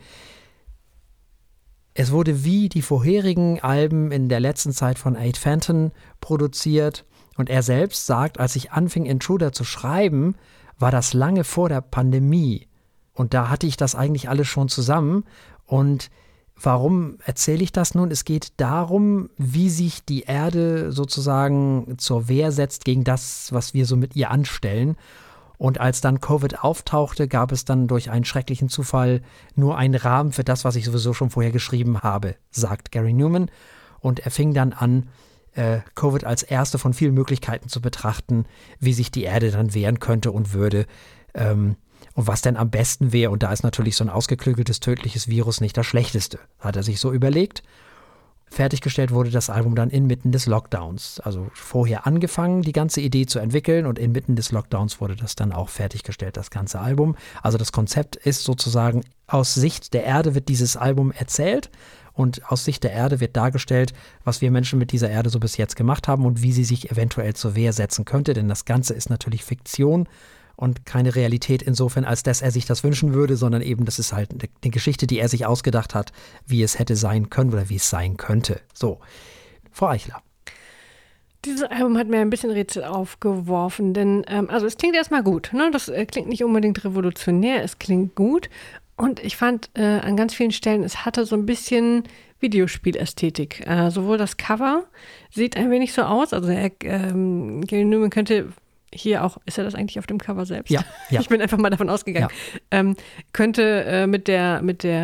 Es wurde wie die vorherigen Alben in der letzten Zeit von Ade Fenton produziert und er selbst sagt, als ich anfing Intruder zu schreiben, war das lange vor der Pandemie. Und da hatte ich das eigentlich alles schon zusammen. Und warum erzähle ich das nun? Es geht darum, wie sich die Erde sozusagen zur Wehr setzt gegen das, was wir so mit ihr anstellen. Und als dann Covid auftauchte, gab es dann durch einen schrecklichen Zufall nur einen Rahmen für das, was ich sowieso schon vorher geschrieben habe, sagt Gary Numan. Und er fing dann an, Covid als erste von vielen Möglichkeiten zu betrachten, wie sich die Erde dann wehren könnte und würde. Und was denn am besten wäre. Und da ist natürlich so ein ausgeklügeltes, tödliches Virus nicht das Schlechteste, hat er sich so überlegt. Fertiggestellt wurde das Album dann inmitten des Lockdowns. Also vorher angefangen, die ganze Idee zu entwickeln und inmitten des Lockdowns wurde das dann auch fertiggestellt, das ganze Album. Also das Konzept ist sozusagen, aus Sicht der Erde wird dieses Album erzählt und aus Sicht der Erde wird dargestellt, was wir Menschen mit dieser Erde so bis jetzt gemacht haben und wie sie sich eventuell zur Wehr setzen könnte, denn das Ganze ist natürlich Fiktion und keine Realität insofern, als dass er sich das wünschen würde, sondern eben, das ist halt eine Geschichte, die er sich ausgedacht hat, wie es hätte sein können oder wie es sein könnte. So, Frau Eichler. Dieses Album hat mir ein bisschen Rätsel aufgeworfen, denn also es klingt erstmal gut, ne? Das klingt nicht unbedingt revolutionär, es klingt gut und ich fand an ganz vielen Stellen, es hatte so ein bisschen Videospielästhetik. Sowohl das Cover sieht ein wenig so aus, also Gary Numan könnte hier auch, ist er das eigentlich auf dem Cover selbst? Ja. Ich bin einfach mal davon ausgegangen. Ja. Könnte mit der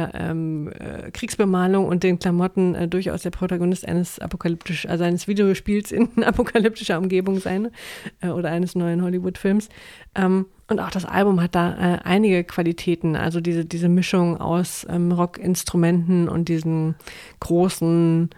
Kriegsbemalung und den Klamotten durchaus der Protagonist eines Videospiels in apokalyptischer Umgebung sein oder eines neuen Hollywood-Films. Und auch das Album hat da einige Qualitäten, also diese Mischung aus Rockinstrumenten und diesen großen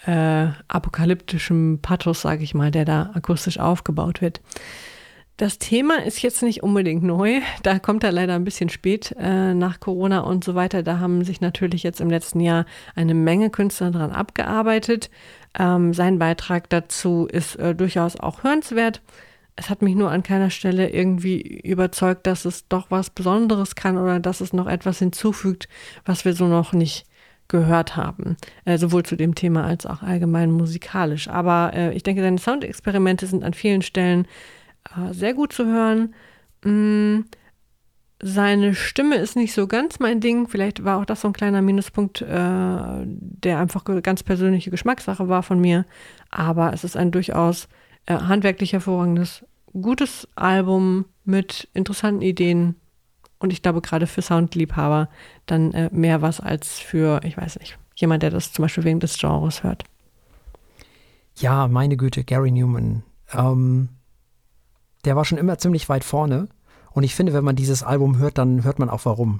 apokalyptischen Pathos, sage ich mal, der da akustisch aufgebaut wird. Das Thema ist jetzt nicht unbedingt neu, da kommt er leider ein bisschen spät nach Corona und so weiter. Da haben sich natürlich jetzt im letzten Jahr eine Menge Künstler daran abgearbeitet. Sein Beitrag dazu ist durchaus auch hörenswert. Es hat mich nur an keiner Stelle irgendwie überzeugt, dass es doch was Besonderes kann oder dass es noch etwas hinzufügt, was wir so noch nicht gehört haben, sowohl zu dem Thema als auch allgemein musikalisch. Aber ich denke, seine Soundexperimente sind an vielen Stellen sehr gut zu hören. Seine Stimme ist nicht so ganz mein Ding. Vielleicht war auch das so ein kleiner Minuspunkt, der einfach ganz persönliche Geschmackssache war von mir. Aber es ist ein durchaus handwerklich hervorragendes, gutes Album mit interessanten Ideen. Und ich glaube, gerade für Soundliebhaber dann mehr was als für, ich weiß nicht, jemand, der das zum Beispiel wegen des Genres hört. Ja, meine Güte, Gary Numan. Der war schon immer ziemlich weit vorne. Und ich finde, wenn man dieses Album hört, dann hört man auch warum.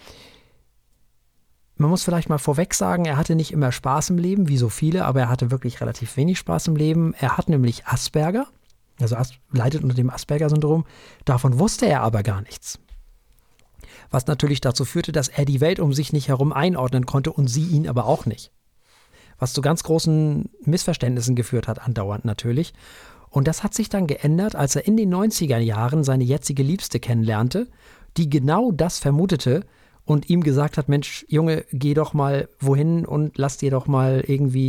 Man muss vielleicht mal vorweg sagen, er hatte nicht immer Spaß im Leben, wie so viele, aber er hatte wirklich relativ wenig Spaß im Leben. Er hat nämlich Asperger, also leidet unter dem Asperger-Syndrom. Davon wusste er aber gar nichts. Was natürlich dazu führte, dass er die Welt um sich nicht herum einordnen konnte und sie ihn aber auch nicht. Was zu ganz großen Missverständnissen geführt hat, andauernd natürlich. Und das hat sich dann geändert, als er in den 90er Jahren seine jetzige Liebste kennenlernte, die genau das vermutete und ihm gesagt hat, Mensch, Junge, geh doch mal wohin und lass dich doch mal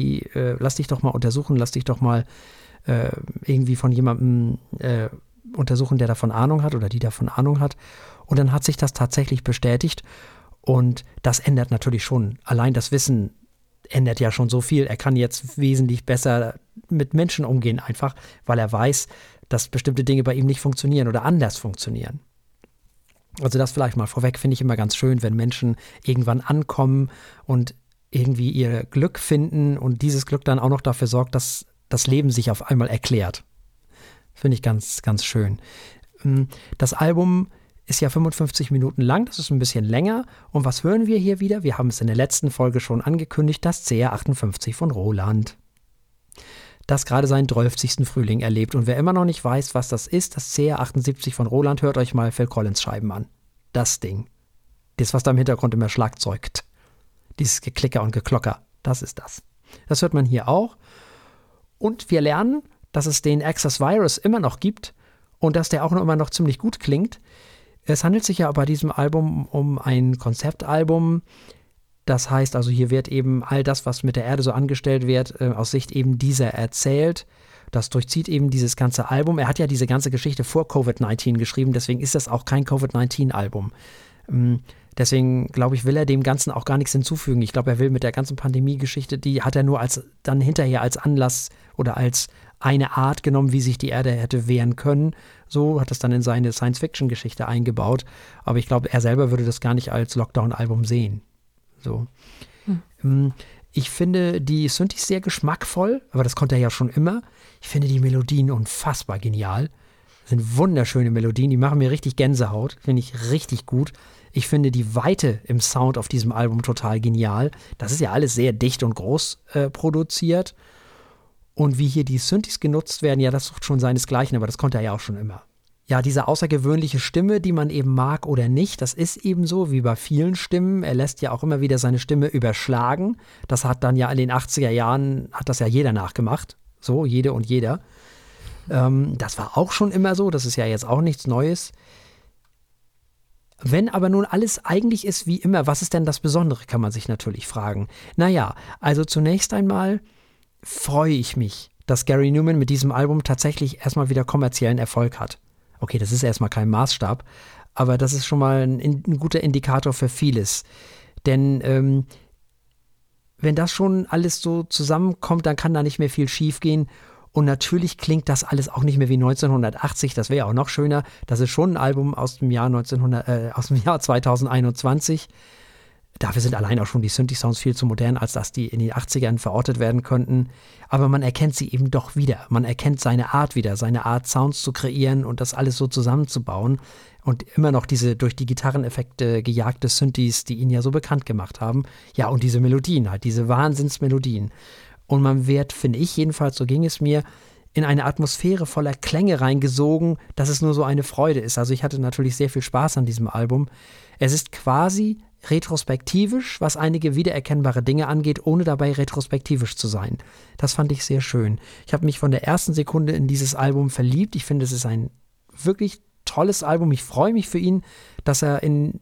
untersuchen, lass dich doch mal irgendwie von jemandem untersuchen, der davon Ahnung hat oder die davon Ahnung hat. Und dann hat sich das tatsächlich bestätigt und das ändert natürlich schon. Allein das Wissen ändert ja schon so viel. Er kann jetzt wesentlich besser mit Menschen umgehen, einfach weil er weiß, dass bestimmte Dinge bei ihm nicht funktionieren oder anders funktionieren. Also das vielleicht mal vorweg, finde ich immer ganz schön, wenn Menschen irgendwann ankommen und irgendwie ihr Glück finden und dieses Glück dann auch noch dafür sorgt, dass das Leben sich auf einmal erklärt. Finde ich ganz, ganz schön. Das Album ist ja 55 Minuten lang, das ist ein bisschen länger. Und was hören wir hier wieder? Wir haben es in der letzten Folge schon angekündigt, das CR58 von Roland. Das gerade seinen 12. Frühling erlebt. Und wer immer noch nicht weiß, was das ist, das CR78 von Roland, hört euch mal Phil Collins Scheiben an. Das Ding. Das, was da im Hintergrund immer schlagzeugt. Dieses Geklicker und Geklocker, das ist das. Das hört man hier auch. Und wir lernen, dass es den Access Virus immer noch gibt und dass der auch noch immer noch ziemlich gut klingt. Es handelt sich ja bei diesem Album um ein Konzeptalbum. Das heißt also, hier wird eben all das, was mit der Erde so angestellt wird, aus Sicht eben dieser erzählt. Das durchzieht eben dieses ganze Album. Er hat ja diese ganze Geschichte vor Covid-19 geschrieben, deswegen ist das auch kein Covid-19-Album. Deswegen, glaube ich, will er dem Ganzen auch gar nichts hinzufügen. Ich glaube, er will mit der ganzen Pandemie-Geschichte, die hat er nur dann hinterher als Anlass oder als eine Art genommen, wie sich die Erde hätte wehren können. So hat es dann in seine Science-Fiction-Geschichte eingebaut. Aber ich glaube, er selber würde das gar nicht als Lockdown-Album sehen. So. Ich finde die Synthes sehr geschmackvoll, aber das konnte er ja schon immer. Ich finde die Melodien unfassbar genial. Das sind wunderschöne Melodien, die machen mir richtig Gänsehaut. Finde ich richtig gut. Ich finde die Weite im Sound auf diesem Album total genial. Das ist ja alles sehr dicht und groß produziert. Und wie hier die Synthes genutzt werden, ja, das sucht schon seinesgleichen, aber das konnte er ja auch schon immer. Ja, diese außergewöhnliche Stimme, die man eben mag oder nicht, das ist eben so wie bei vielen Stimmen. Er lässt ja auch immer wieder seine Stimme überschlagen. Das hat dann ja in den 80er Jahren, hat das ja jeder nachgemacht. So, jede und jeder. Das war auch schon immer so, das ist ja jetzt auch nichts Neues. Wenn aber nun alles eigentlich ist wie immer, was ist denn das Besondere, kann man sich natürlich fragen. Naja, also zunächst einmal freue ich mich, dass Gary Numan mit diesem Album tatsächlich erstmal wieder kommerziellen Erfolg hat. Okay, das ist erstmal kein Maßstab, aber das ist schon mal ein guter Indikator für vieles. Denn wenn das schon alles so zusammenkommt, dann kann da nicht mehr viel schief gehen. Und natürlich klingt das alles auch nicht mehr wie 1980, das wäre auch noch schöner. Das ist schon ein Album aus dem Jahr 2021. Dafür sind allein auch schon die Synthi-Sounds viel zu modern, als dass die in den 80ern verortet werden könnten. Aber man erkennt sie eben doch wieder. Man erkennt seine Art wieder, seine Art, Sounds zu kreieren und das alles so zusammenzubauen. Und immer noch diese durch die Gitarreneffekte gejagte Synthis, die ihn ja so bekannt gemacht haben. Ja, und diese Melodien halt, diese Wahnsinnsmelodien. Und man wird, finde ich jedenfalls, so ging es mir, in eine Atmosphäre voller Klänge reingesogen, dass es nur so eine Freude ist. Also ich hatte natürlich sehr viel Spaß an diesem Album. Es ist quasi retrospektivisch, was einige wiedererkennbare Dinge angeht, ohne dabei retrospektivisch zu sein. Das fand ich sehr schön. Ich habe mich von der ersten Sekunde in dieses Album verliebt. Ich finde, es ist ein wirklich tolles Album. Ich freue mich für ihn, dass er in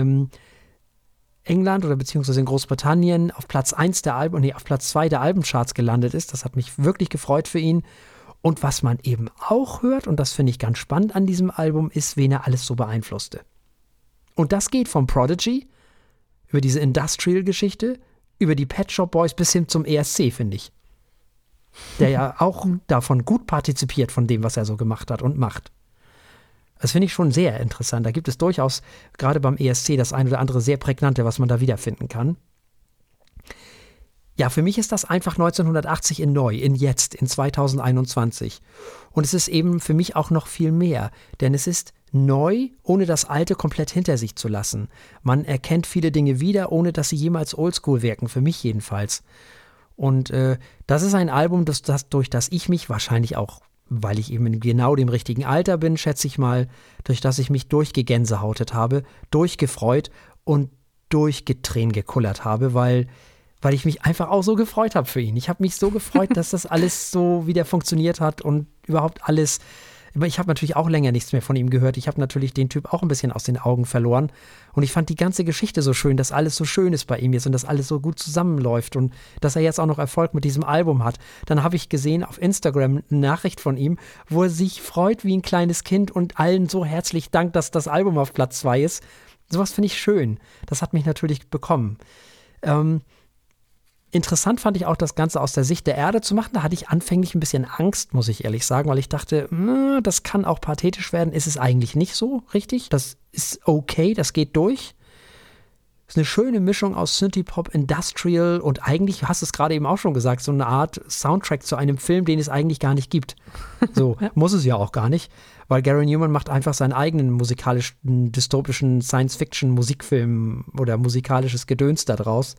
England oder beziehungsweise in Großbritannien auf Platz 2 der Albencharts gelandet ist. Das hat mich wirklich gefreut für ihn. Und was man eben auch hört, und das finde ich ganz spannend an diesem Album, ist, wen er alles so beeinflusste. Und das geht vom Prodigy über diese Industrial-Geschichte, über die Pet Shop Boys bis hin zum ESC, finde ich. Der ja auch davon gut partizipiert, von dem, was er so gemacht hat und macht. Das finde ich schon sehr interessant. Da gibt es durchaus, gerade beim ESC, das ein oder andere sehr prägnante, was man da wiederfinden kann. Ja, für mich ist das einfach 1980 in neu, in jetzt, in 2021. Und es ist eben für mich auch noch viel mehr, denn es ist neu, ohne das Alte komplett hinter sich zu lassen. Man erkennt viele Dinge wieder, ohne dass sie jemals oldschool wirken, für mich jedenfalls. Und das ist ein Album, durch das ich mich wahrscheinlich auch, weil ich eben in genau dem richtigen Alter bin, schätze ich mal, durch das ich mich durchgegänsehautet habe, durchgefreut und durchgetränengekullert habe, weil ich mich einfach auch so gefreut habe für ihn. Ich habe mich so gefreut, dass das alles so wieder funktioniert hat und überhaupt alles. Ich habe natürlich auch länger nichts mehr von ihm gehört. Ich habe natürlich den Typ auch ein bisschen aus den Augen verloren. Und ich fand die ganze Geschichte so schön, dass alles so schön ist bei ihm jetzt und dass alles so gut zusammenläuft und dass er jetzt auch noch Erfolg mit diesem Album hat. Dann habe ich gesehen auf Instagram eine Nachricht von ihm, wo er sich freut wie ein kleines Kind und allen so herzlich dankt, dass das Album auf Platz 2 ist. Sowas finde ich schön. Das hat mich natürlich bekommen. Interessant fand ich auch, das Ganze aus der Sicht der Erde zu machen. Da hatte ich anfänglich ein bisschen Angst, muss ich ehrlich sagen, weil ich dachte, das kann auch pathetisch werden. Ist es eigentlich nicht so, richtig? Das ist okay, das geht durch. Ist eine schöne Mischung aus Synthie-Pop, Industrial und eigentlich, du hast es gerade eben auch schon gesagt, so eine Art Soundtrack zu einem Film, den es eigentlich gar nicht gibt. So, ja. Muss es ja auch gar nicht, weil Gary Numan macht einfach seinen eigenen musikalischen, dystopischen Science-Fiction-Musikfilm oder musikalisches Gedöns da draus.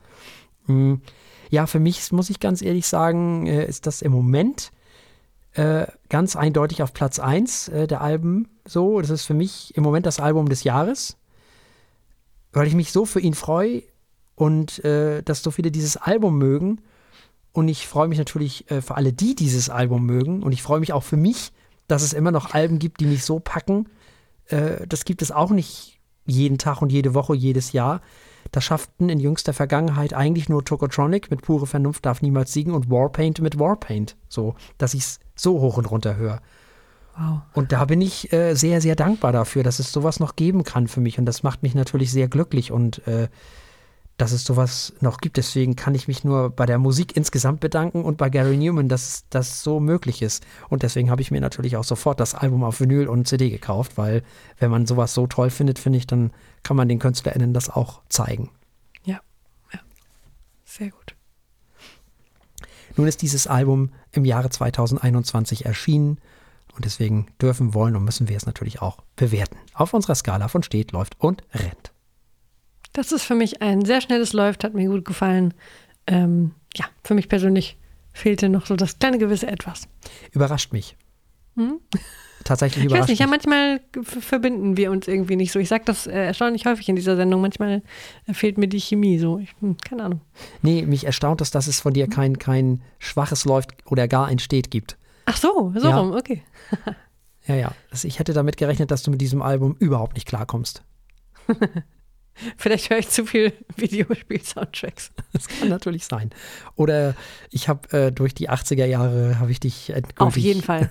Ja, für mich, muss ich ganz ehrlich sagen, ist das im Moment ganz eindeutig auf Platz 1 der Alben so. Das ist für mich im Moment das Album des Jahres, weil ich mich so für ihn freue und dass so viele dieses Album mögen. Und ich freue mich natürlich für alle, die dieses Album mögen. Und ich freue mich auch für mich, dass es immer noch Alben gibt, die mich so packen. Das gibt es auch nicht jeden Tag und jede Woche, jedes Jahr. Das schafften in jüngster Vergangenheit eigentlich nur Tokotronic mit Pure Vernunft darf niemals siegen und Warpaint mit Warpaint. So, dass ich es so hoch und runter höre. Wow. Und da bin ich sehr, sehr dankbar dafür, dass es sowas noch geben kann für mich. Und das macht mich natürlich sehr glücklich. Und dass es sowas noch gibt. Deswegen kann ich mich nur bei der Musik insgesamt bedanken und bei Gary Numan, dass das so möglich ist. Und deswegen habe ich mir natürlich auch sofort das Album auf Vinyl und CD gekauft, weil wenn man sowas so toll findet, finde ich, dann kann man den KünstlerInnen das auch zeigen. Ja, sehr gut. Nun ist dieses Album im Jahre 2021 erschienen und deswegen dürfen, wollen und müssen wir es natürlich auch bewerten. Auf unserer Skala von steht, läuft und rennt. Das ist für mich ein sehr schnelles Läuft, hat mir gut gefallen. Für mich persönlich fehlte noch so das kleine gewisse Etwas. Überrascht mich. Tatsächlich überrascht mich. Ich weiß nicht, ja, manchmal verbinden wir uns irgendwie nicht so. Ich sage das erstaunlich häufig in dieser Sendung. Manchmal fehlt mir die Chemie so. Keine Ahnung. Nee, mich erstaunt es, dass es von dir kein schwaches Läuft oder gar ein Steht gibt. Ach so, ja. Rum, okay. Ja. Also ich hätte damit gerechnet, dass du mit diesem Album überhaupt nicht klarkommst. Vielleicht höre ich zu viel Videospiel-Soundtracks. Das kann natürlich sein. Oder ich habe durch die 80er Jahre habe ich dich endgültig... Auf jeden Fall.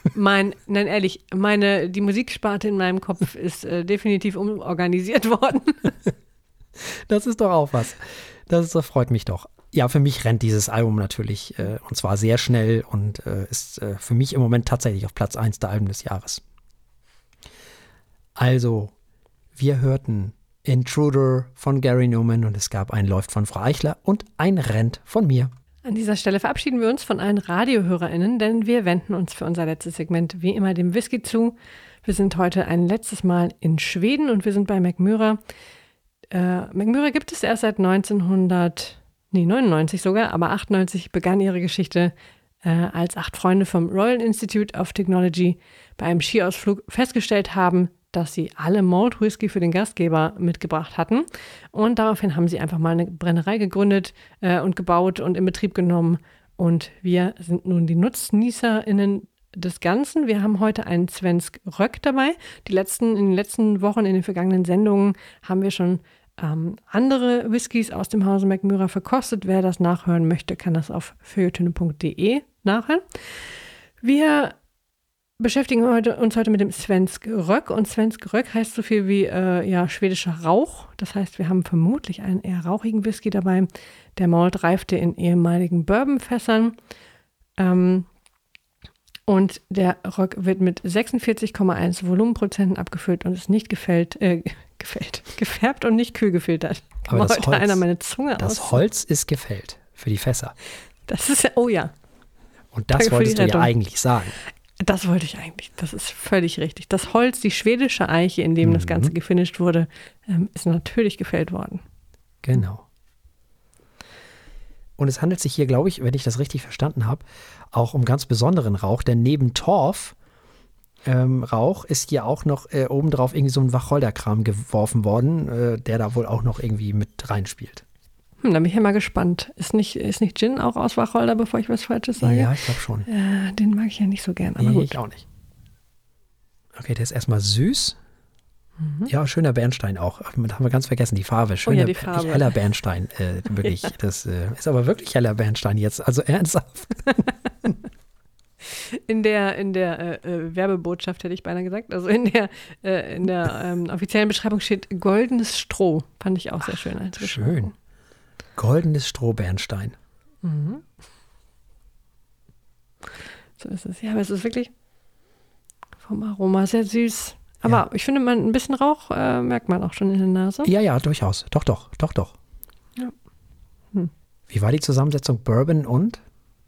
Die Musiksparte in meinem Kopf ist definitiv umorganisiert worden. Das ist doch auch was. Das freut mich doch. Ja, für mich rennt dieses Album natürlich und zwar sehr schnell und ist für mich im Moment tatsächlich auf Platz 1 der Alben des Jahres. Also, wir hörten Intruder von Gary Numan und es gab ein Läuft von Frau Eichler und ein Rennt von mir. An dieser Stelle verabschieden wir uns von allen RadiohörerInnen, denn wir wenden uns für unser letztes Segment wie immer dem Whisky zu. Wir sind heute ein letztes Mal in Schweden und wir sind bei Mackmyra. Mackmyra gibt es erst seit 1999 sogar, aber 98 begann ihre Geschichte, als 8 Freunde vom Royal Institute of Technology bei einem Skiausflug festgestellt haben, dass sie alle Malt Whisky für den Gastgeber mitgebracht hatten. Und daraufhin haben sie einfach mal eine Brennerei gegründet und gebaut und in Betrieb genommen. Und wir sind nun die NutznießerInnen des Ganzen. Wir haben heute einen Svensk Röck dabei. In den letzten Wochen, in den vergangenen Sendungen haben wir schon andere Whiskys aus dem Hause Mackmyra verkostet. Wer das nachhören möchte, kann das auf feuilletöne.de nachhören. Wir beschäftigen uns heute mit dem Svensk Röck. Und Svensk Röck heißt so viel wie schwedischer Rauch. Das heißt, wir haben vermutlich einen eher rauchigen Whisky dabei. Der Malt reifte in ehemaligen Bourbonfässern. Und der Röck wird mit 46,1 Volumenprozenten abgefüllt und ist nicht gefärbt und nicht kühl gefiltert. Aber das Holz, einer meine Zunge das Holz ist gefällt für die Fässer. Das ist, oh ja. Und das wolltest du ja eigentlich sagen. Das wollte ich eigentlich. Das ist völlig richtig. Das Holz, die schwedische Eiche, in dem das Ganze gefinisht wurde, ist natürlich gefällt worden. Genau. Und es handelt sich hier, glaube ich, wenn ich das richtig verstanden habe, auch um ganz besonderen Rauch, denn neben Torf Rauch ist hier auch noch obendrauf irgendwie so ein Wacholderkram geworfen worden, der da wohl auch noch irgendwie mit reinspielt. Da bin ich ja mal gespannt. Ist nicht Gin auch aus Wacholder, bevor ich was Falsches sage? Ja, ich glaube schon. Den mag ich ja nicht so gern, aber nee, gut. Ich auch nicht. Okay, der ist erstmal süß. Ja, schöner Bernstein auch. Das haben wir ganz vergessen, die Farbe. Schöner, die Farbe. Heller Bernstein. Wirklich, ja. Das ist aber wirklich heller Bernstein jetzt. Also ernsthaft. In der Werbebotschaft hätte ich beinahe gesagt, also in der offiziellen Beschreibung steht goldenes Stroh. Fand ich auch sehr schön. Als schön. Goldenes Stroh-Bernstein. So ist es. Ja, aber es ist wirklich vom Aroma sehr süß. Aber ich finde, ein bisschen Rauch merkt man auch schon in der Nase. Ja, durchaus. Doch. Ja. Wie war die Zusammensetzung Bourbon und?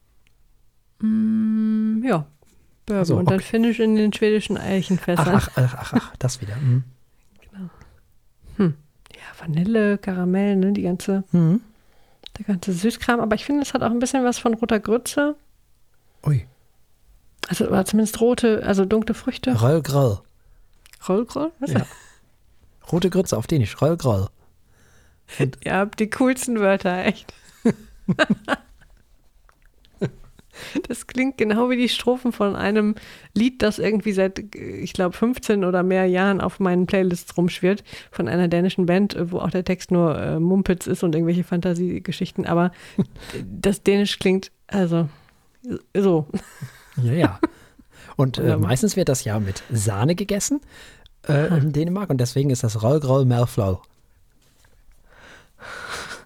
Bourbon also, und dann Finish in den schwedischen Eichenfässern. Ach, das wieder. Genau. Ja, Vanille, Karamell, ne, der ganze Süßkram. Aber ich finde, es hat auch ein bisschen was von roter Grütze. Ui. Also, oder zumindest dunkle Früchte. Röllgröll. Röllgröll? Was? Ja. Rote Grütze auf Dänisch. Röllgröll. Ihr habt die coolsten Wörter, echt. Das klingt genau wie die Strophen von einem Lied, das irgendwie seit, ich glaube, 15 oder mehr Jahren auf meinen Playlists rumschwirrt, von einer dänischen Band, wo auch der Text nur Mumpitz ist und irgendwelche Fantasiegeschichten, aber das Dänisch klingt also so. Ja. Und meistens wird das ja mit Sahne gegessen in Dänemark und deswegen ist das Röllgröll Melfløl.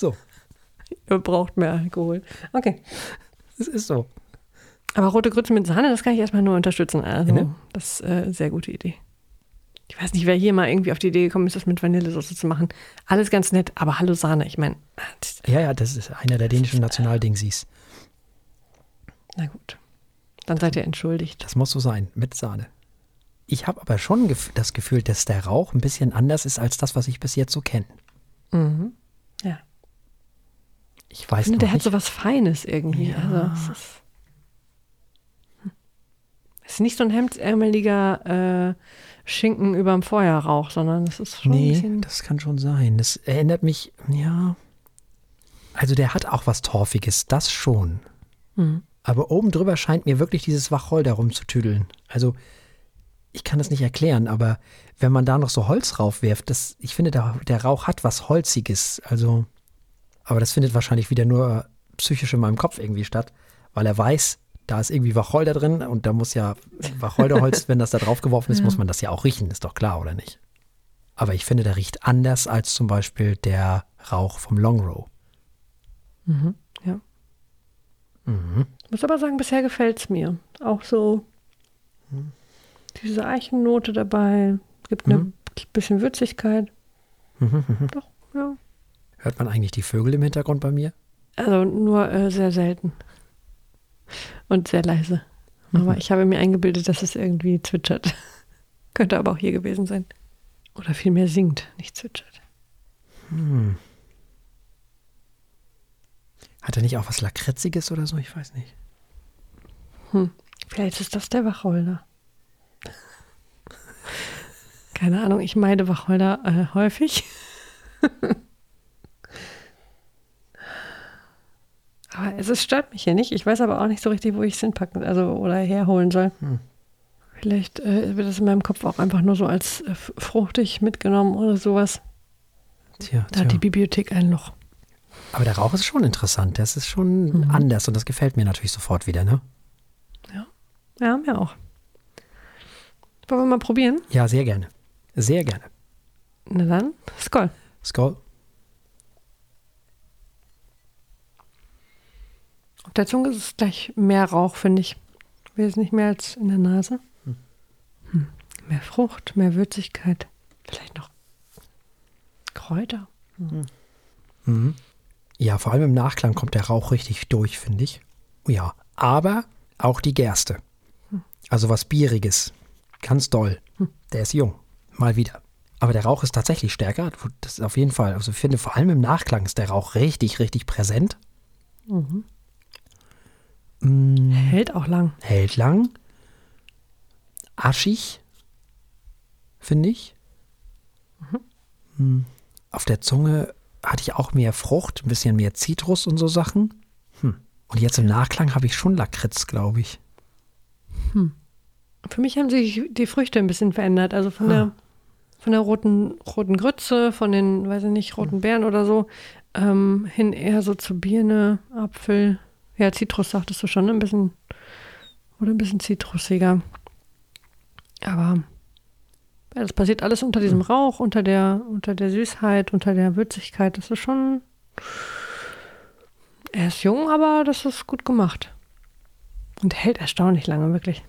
So. Ihr braucht mehr Alkohol. Okay. Es ist so. Aber rote Grütze mit Sahne, das kann ich erstmal nur unterstützen. Also, Ne? das ist eine sehr gute Idee. Ich weiß nicht, wer hier mal irgendwie auf die Idee gekommen ist, das mit Vanillesoße zu machen. Alles ganz nett, aber hallo Sahne, ich meine. Ja, das ist einer der dänischen Nationaldingsies. Na gut. Dann seid ihr entschuldigt. Das muss so sein, mit Sahne. Ich habe aber schon das Gefühl, dass der Rauch ein bisschen anders ist als das, was ich bis jetzt so kenne. Mhm. Ja. Ich weiß Ich finde, noch der nicht. hat so was Feines irgendwie. Ja. Also, es ist nicht so ein hemdsärmeliger Schinken überm Feuerrauch, sondern es ist schon ein Nee, bisschen... das kann schon sein. Das erinnert mich, ja. Also der hat auch was Torfiges, das schon. Mhm. Aber oben drüber scheint mir wirklich dieses Wacholder rumzutüdeln. Also ich kann das nicht erklären, aber wenn man da noch so Holz raufwirft, ich finde, der Rauch hat was Holziges. Also, aber das findet wahrscheinlich wieder nur psychisch in meinem Kopf irgendwie statt, weil er weiß, da ist irgendwie Wacholder drin und da muss ja Wacholderholz, wenn das da drauf geworfen ist, Ja. muss man das ja auch riechen, ist doch klar, oder nicht? Aber ich finde, der riecht anders als zum Beispiel der Rauch vom Longrow. Mhm. Ja. Mhm. Ich muss aber sagen, bisher gefällt es mir. Auch so diese Eichennote dabei. Es gibt ein bisschen Würzigkeit. Doch, ja. Hört man eigentlich die Vögel im Hintergrund bei mir? Also nur sehr selten. Und sehr leise. Aber ich habe mir eingebildet, dass es irgendwie zwitschert. Könnte aber auch hier gewesen sein. Oder vielmehr singt, nicht zwitschert. Hat er nicht auch was Lakritziges oder so? Ich weiß nicht. Vielleicht ist das der Wacholder. Keine Ahnung, ich meide Wacholder häufig. Aber es stört mich hier nicht. Ich weiß aber auch nicht so richtig, wo ich es hinpacken oder herholen soll. Vielleicht wird es in meinem Kopf auch einfach nur so als fruchtig mitgenommen oder sowas. Tja. Da hat die Bibliothek ein Loch. Aber der Rauch ist schon interessant. Das ist schon anders und das gefällt mir natürlich sofort wieder, ne? Ja, mir auch. Wollen wir mal probieren? Ja, sehr gerne. Sehr gerne. Na dann, Skol. Skål. Auf der Zunge ist es gleich mehr Rauch, finde ich. Wesentlich mehr als in der Nase. Mehr Frucht, mehr Würzigkeit. Vielleicht noch Kräuter. Mhm. Ja, vor allem im Nachklang kommt der Rauch richtig durch, finde ich. Ja, aber auch die Gerste. Also was Bieriges. Ganz doll. Der ist jung. Mal wieder. Aber der Rauch ist tatsächlich stärker. Das ist auf jeden Fall. Also ich finde, vor allem im Nachklang ist der Rauch richtig, richtig präsent. Hält auch lang. Hält lang. Aschig, finde ich. Auf der Zunge hatte ich auch mehr Frucht, ein bisschen mehr Zitrus und so Sachen. Und jetzt im Nachklang habe ich schon Lakritz, glaube ich. Für mich haben sich die Früchte ein bisschen verändert. Also von der roten Grütze, von den, weiß ich nicht, roten Beeren oder so, hin eher so zu Birne, Apfel. Ja, Zitrus sagtest du schon, ein bisschen zitrusiger. Aber ja, das passiert alles unter diesem Rauch, unter der Süßheit, unter der Würzigkeit. Das ist schon, er ist jung, aber das ist gut gemacht. Und hält erstaunlich lange, wirklich.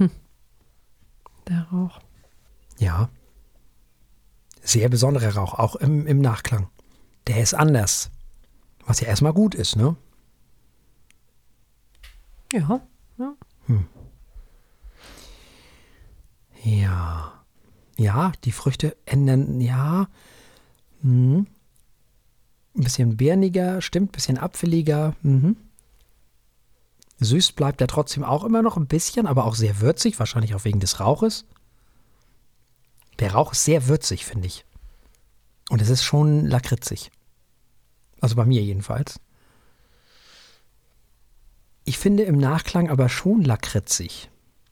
Der Rauch. Ja. Sehr besonderer Rauch, auch im Nachklang. Der ist anders. Was ja erstmal gut ist, ne? Ja. Ja. Ja, die Früchte ändern, ja. Ein bisschen birniger, stimmt, ein bisschen apfeliger. Süß bleibt er trotzdem auch immer noch ein bisschen, aber auch sehr würzig, wahrscheinlich auch wegen des Rauches. Der Rauch ist sehr würzig, finde ich. Und es ist schon lakritzig. Also bei mir jedenfalls. Ich finde im Nachklang aber schon lakritzig.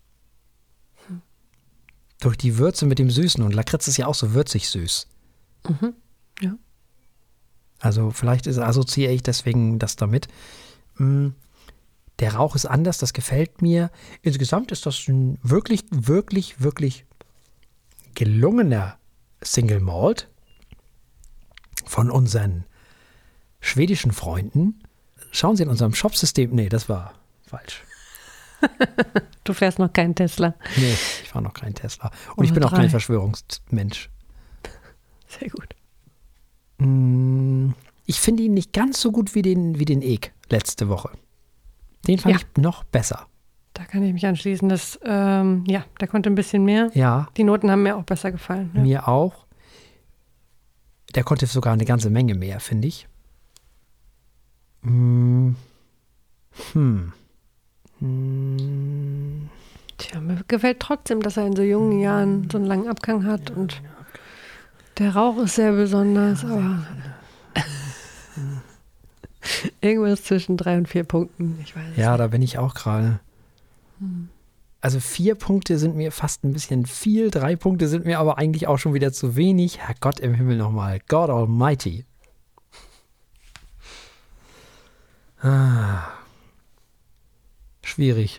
Durch die Würze mit dem Süßen. Und Lakritz ist ja auch so würzig süß. Ja. Also vielleicht assoziiere ich deswegen das damit. Der Rauch ist anders, das gefällt mir. Insgesamt ist das ein wirklich, wirklich, wirklich gelungener Single Malt von unseren schwedischen Freunden. Schauen Sie in unserem Shopsystem. Nee, das war falsch. Du fährst noch keinen Tesla. Nee, ich fahre noch keinen Tesla. Und ich bin auch kein Verschwörungsmensch. Sehr gut. Ich finde ihn nicht ganz so gut wie den Ek letzte Woche. Den fand ich noch besser. Da kann ich mich anschließen. Der konnte ein bisschen mehr. Ja. Die Noten haben mir auch besser gefallen. Ja. Mir auch. Der konnte sogar eine ganze Menge mehr, finde ich. Tja, mir gefällt trotzdem, dass er in so jungen Jahren so einen langen Abgang hat und der Rauch ist sehr besonders, aber irgendwas zwischen 3 und 4 Punkten, ich weiß es nicht. Da bin ich auch gerade. Also 4 Punkte sind mir fast ein bisschen viel, 3 Punkte sind mir aber eigentlich auch schon wieder zu wenig. Herrgott im Himmel nochmal, God Almighty. Schwierig.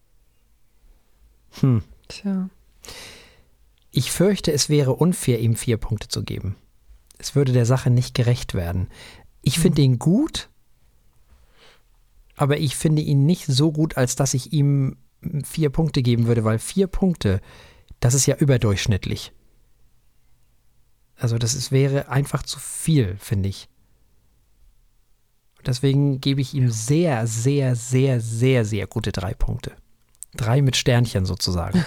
Tja. Ich fürchte, es wäre unfair, ihm 4 Punkte zu geben. Es würde der Sache nicht gerecht werden. Ich finde ihn gut, aber ich finde ihn nicht so gut, als dass ich ihm 4 Punkte geben würde, weil 4 Punkte, das ist ja überdurchschnittlich. Also wäre einfach zu viel, finde ich. Deswegen gebe ich ihm sehr, sehr, sehr, sehr, sehr gute 3 Punkte. 3 mit Sternchen sozusagen.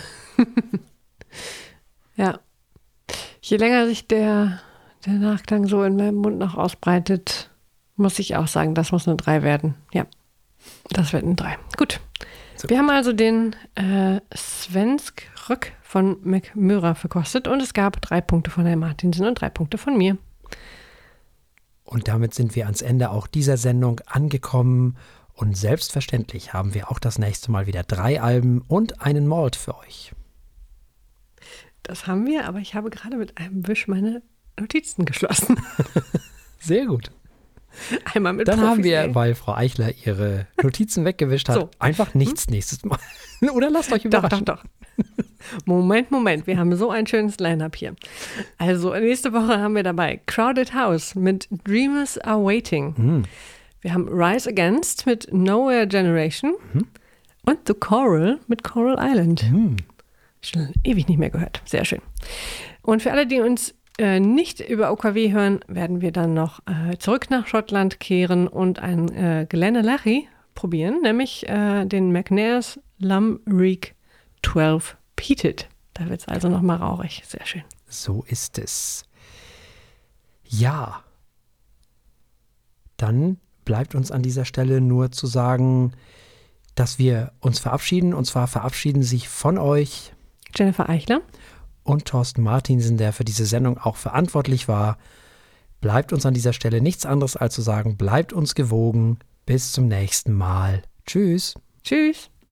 Ja. Je länger sich der Nachklang so in meinem Mund noch ausbreitet, muss ich auch sagen, das muss eine 3 werden. Ja, das wird eine 3. Gut. So. Wir haben also den Svensk Röck von McMurra verkostet und es gab 3 Punkte von Herrn Martinsen und 3 Punkte von mir. Und damit sind wir ans Ende auch dieser Sendung angekommen. Und selbstverständlich haben wir auch das nächste Mal wieder 3 Alben und einen Malt für euch. Das haben wir, aber ich habe gerade mit einem Wisch meine Notizen geschlossen. Sehr gut. Einmal mit Dann Profis, haben wir, weil Frau Eichler ihre Notizen weggewischt hat, einfach nichts nächstes Mal. Oder lasst euch überraschen. Doch. Moment. Wir haben so ein schönes Line-Up hier. Also nächste Woche haben wir dabei Crowded House mit Dreamers Are Waiting. Wir haben Rise Against mit Nowhere Generation und The Coral mit Coral Island. Schon ewig nicht mehr gehört. Sehr schön. Und für alle, die uns nicht über OKW hören, werden wir dann noch zurück nach Schottland kehren und ein Glenallachie probieren, nämlich den McNair's Lamreek 12 Peated. Da wird es also nochmal rauchig. Sehr schön. So ist es. Ja. Dann bleibt uns an dieser Stelle nur zu sagen, dass wir uns verabschieden. Und zwar verabschieden sich von euch Jennifer Eichler und Thorsten Martinsen, der für diese Sendung auch verantwortlich war. Bleibt uns an dieser Stelle nichts anderes als zu sagen, bleibt uns gewogen. Bis zum nächsten Mal. Tschüss. Tschüss.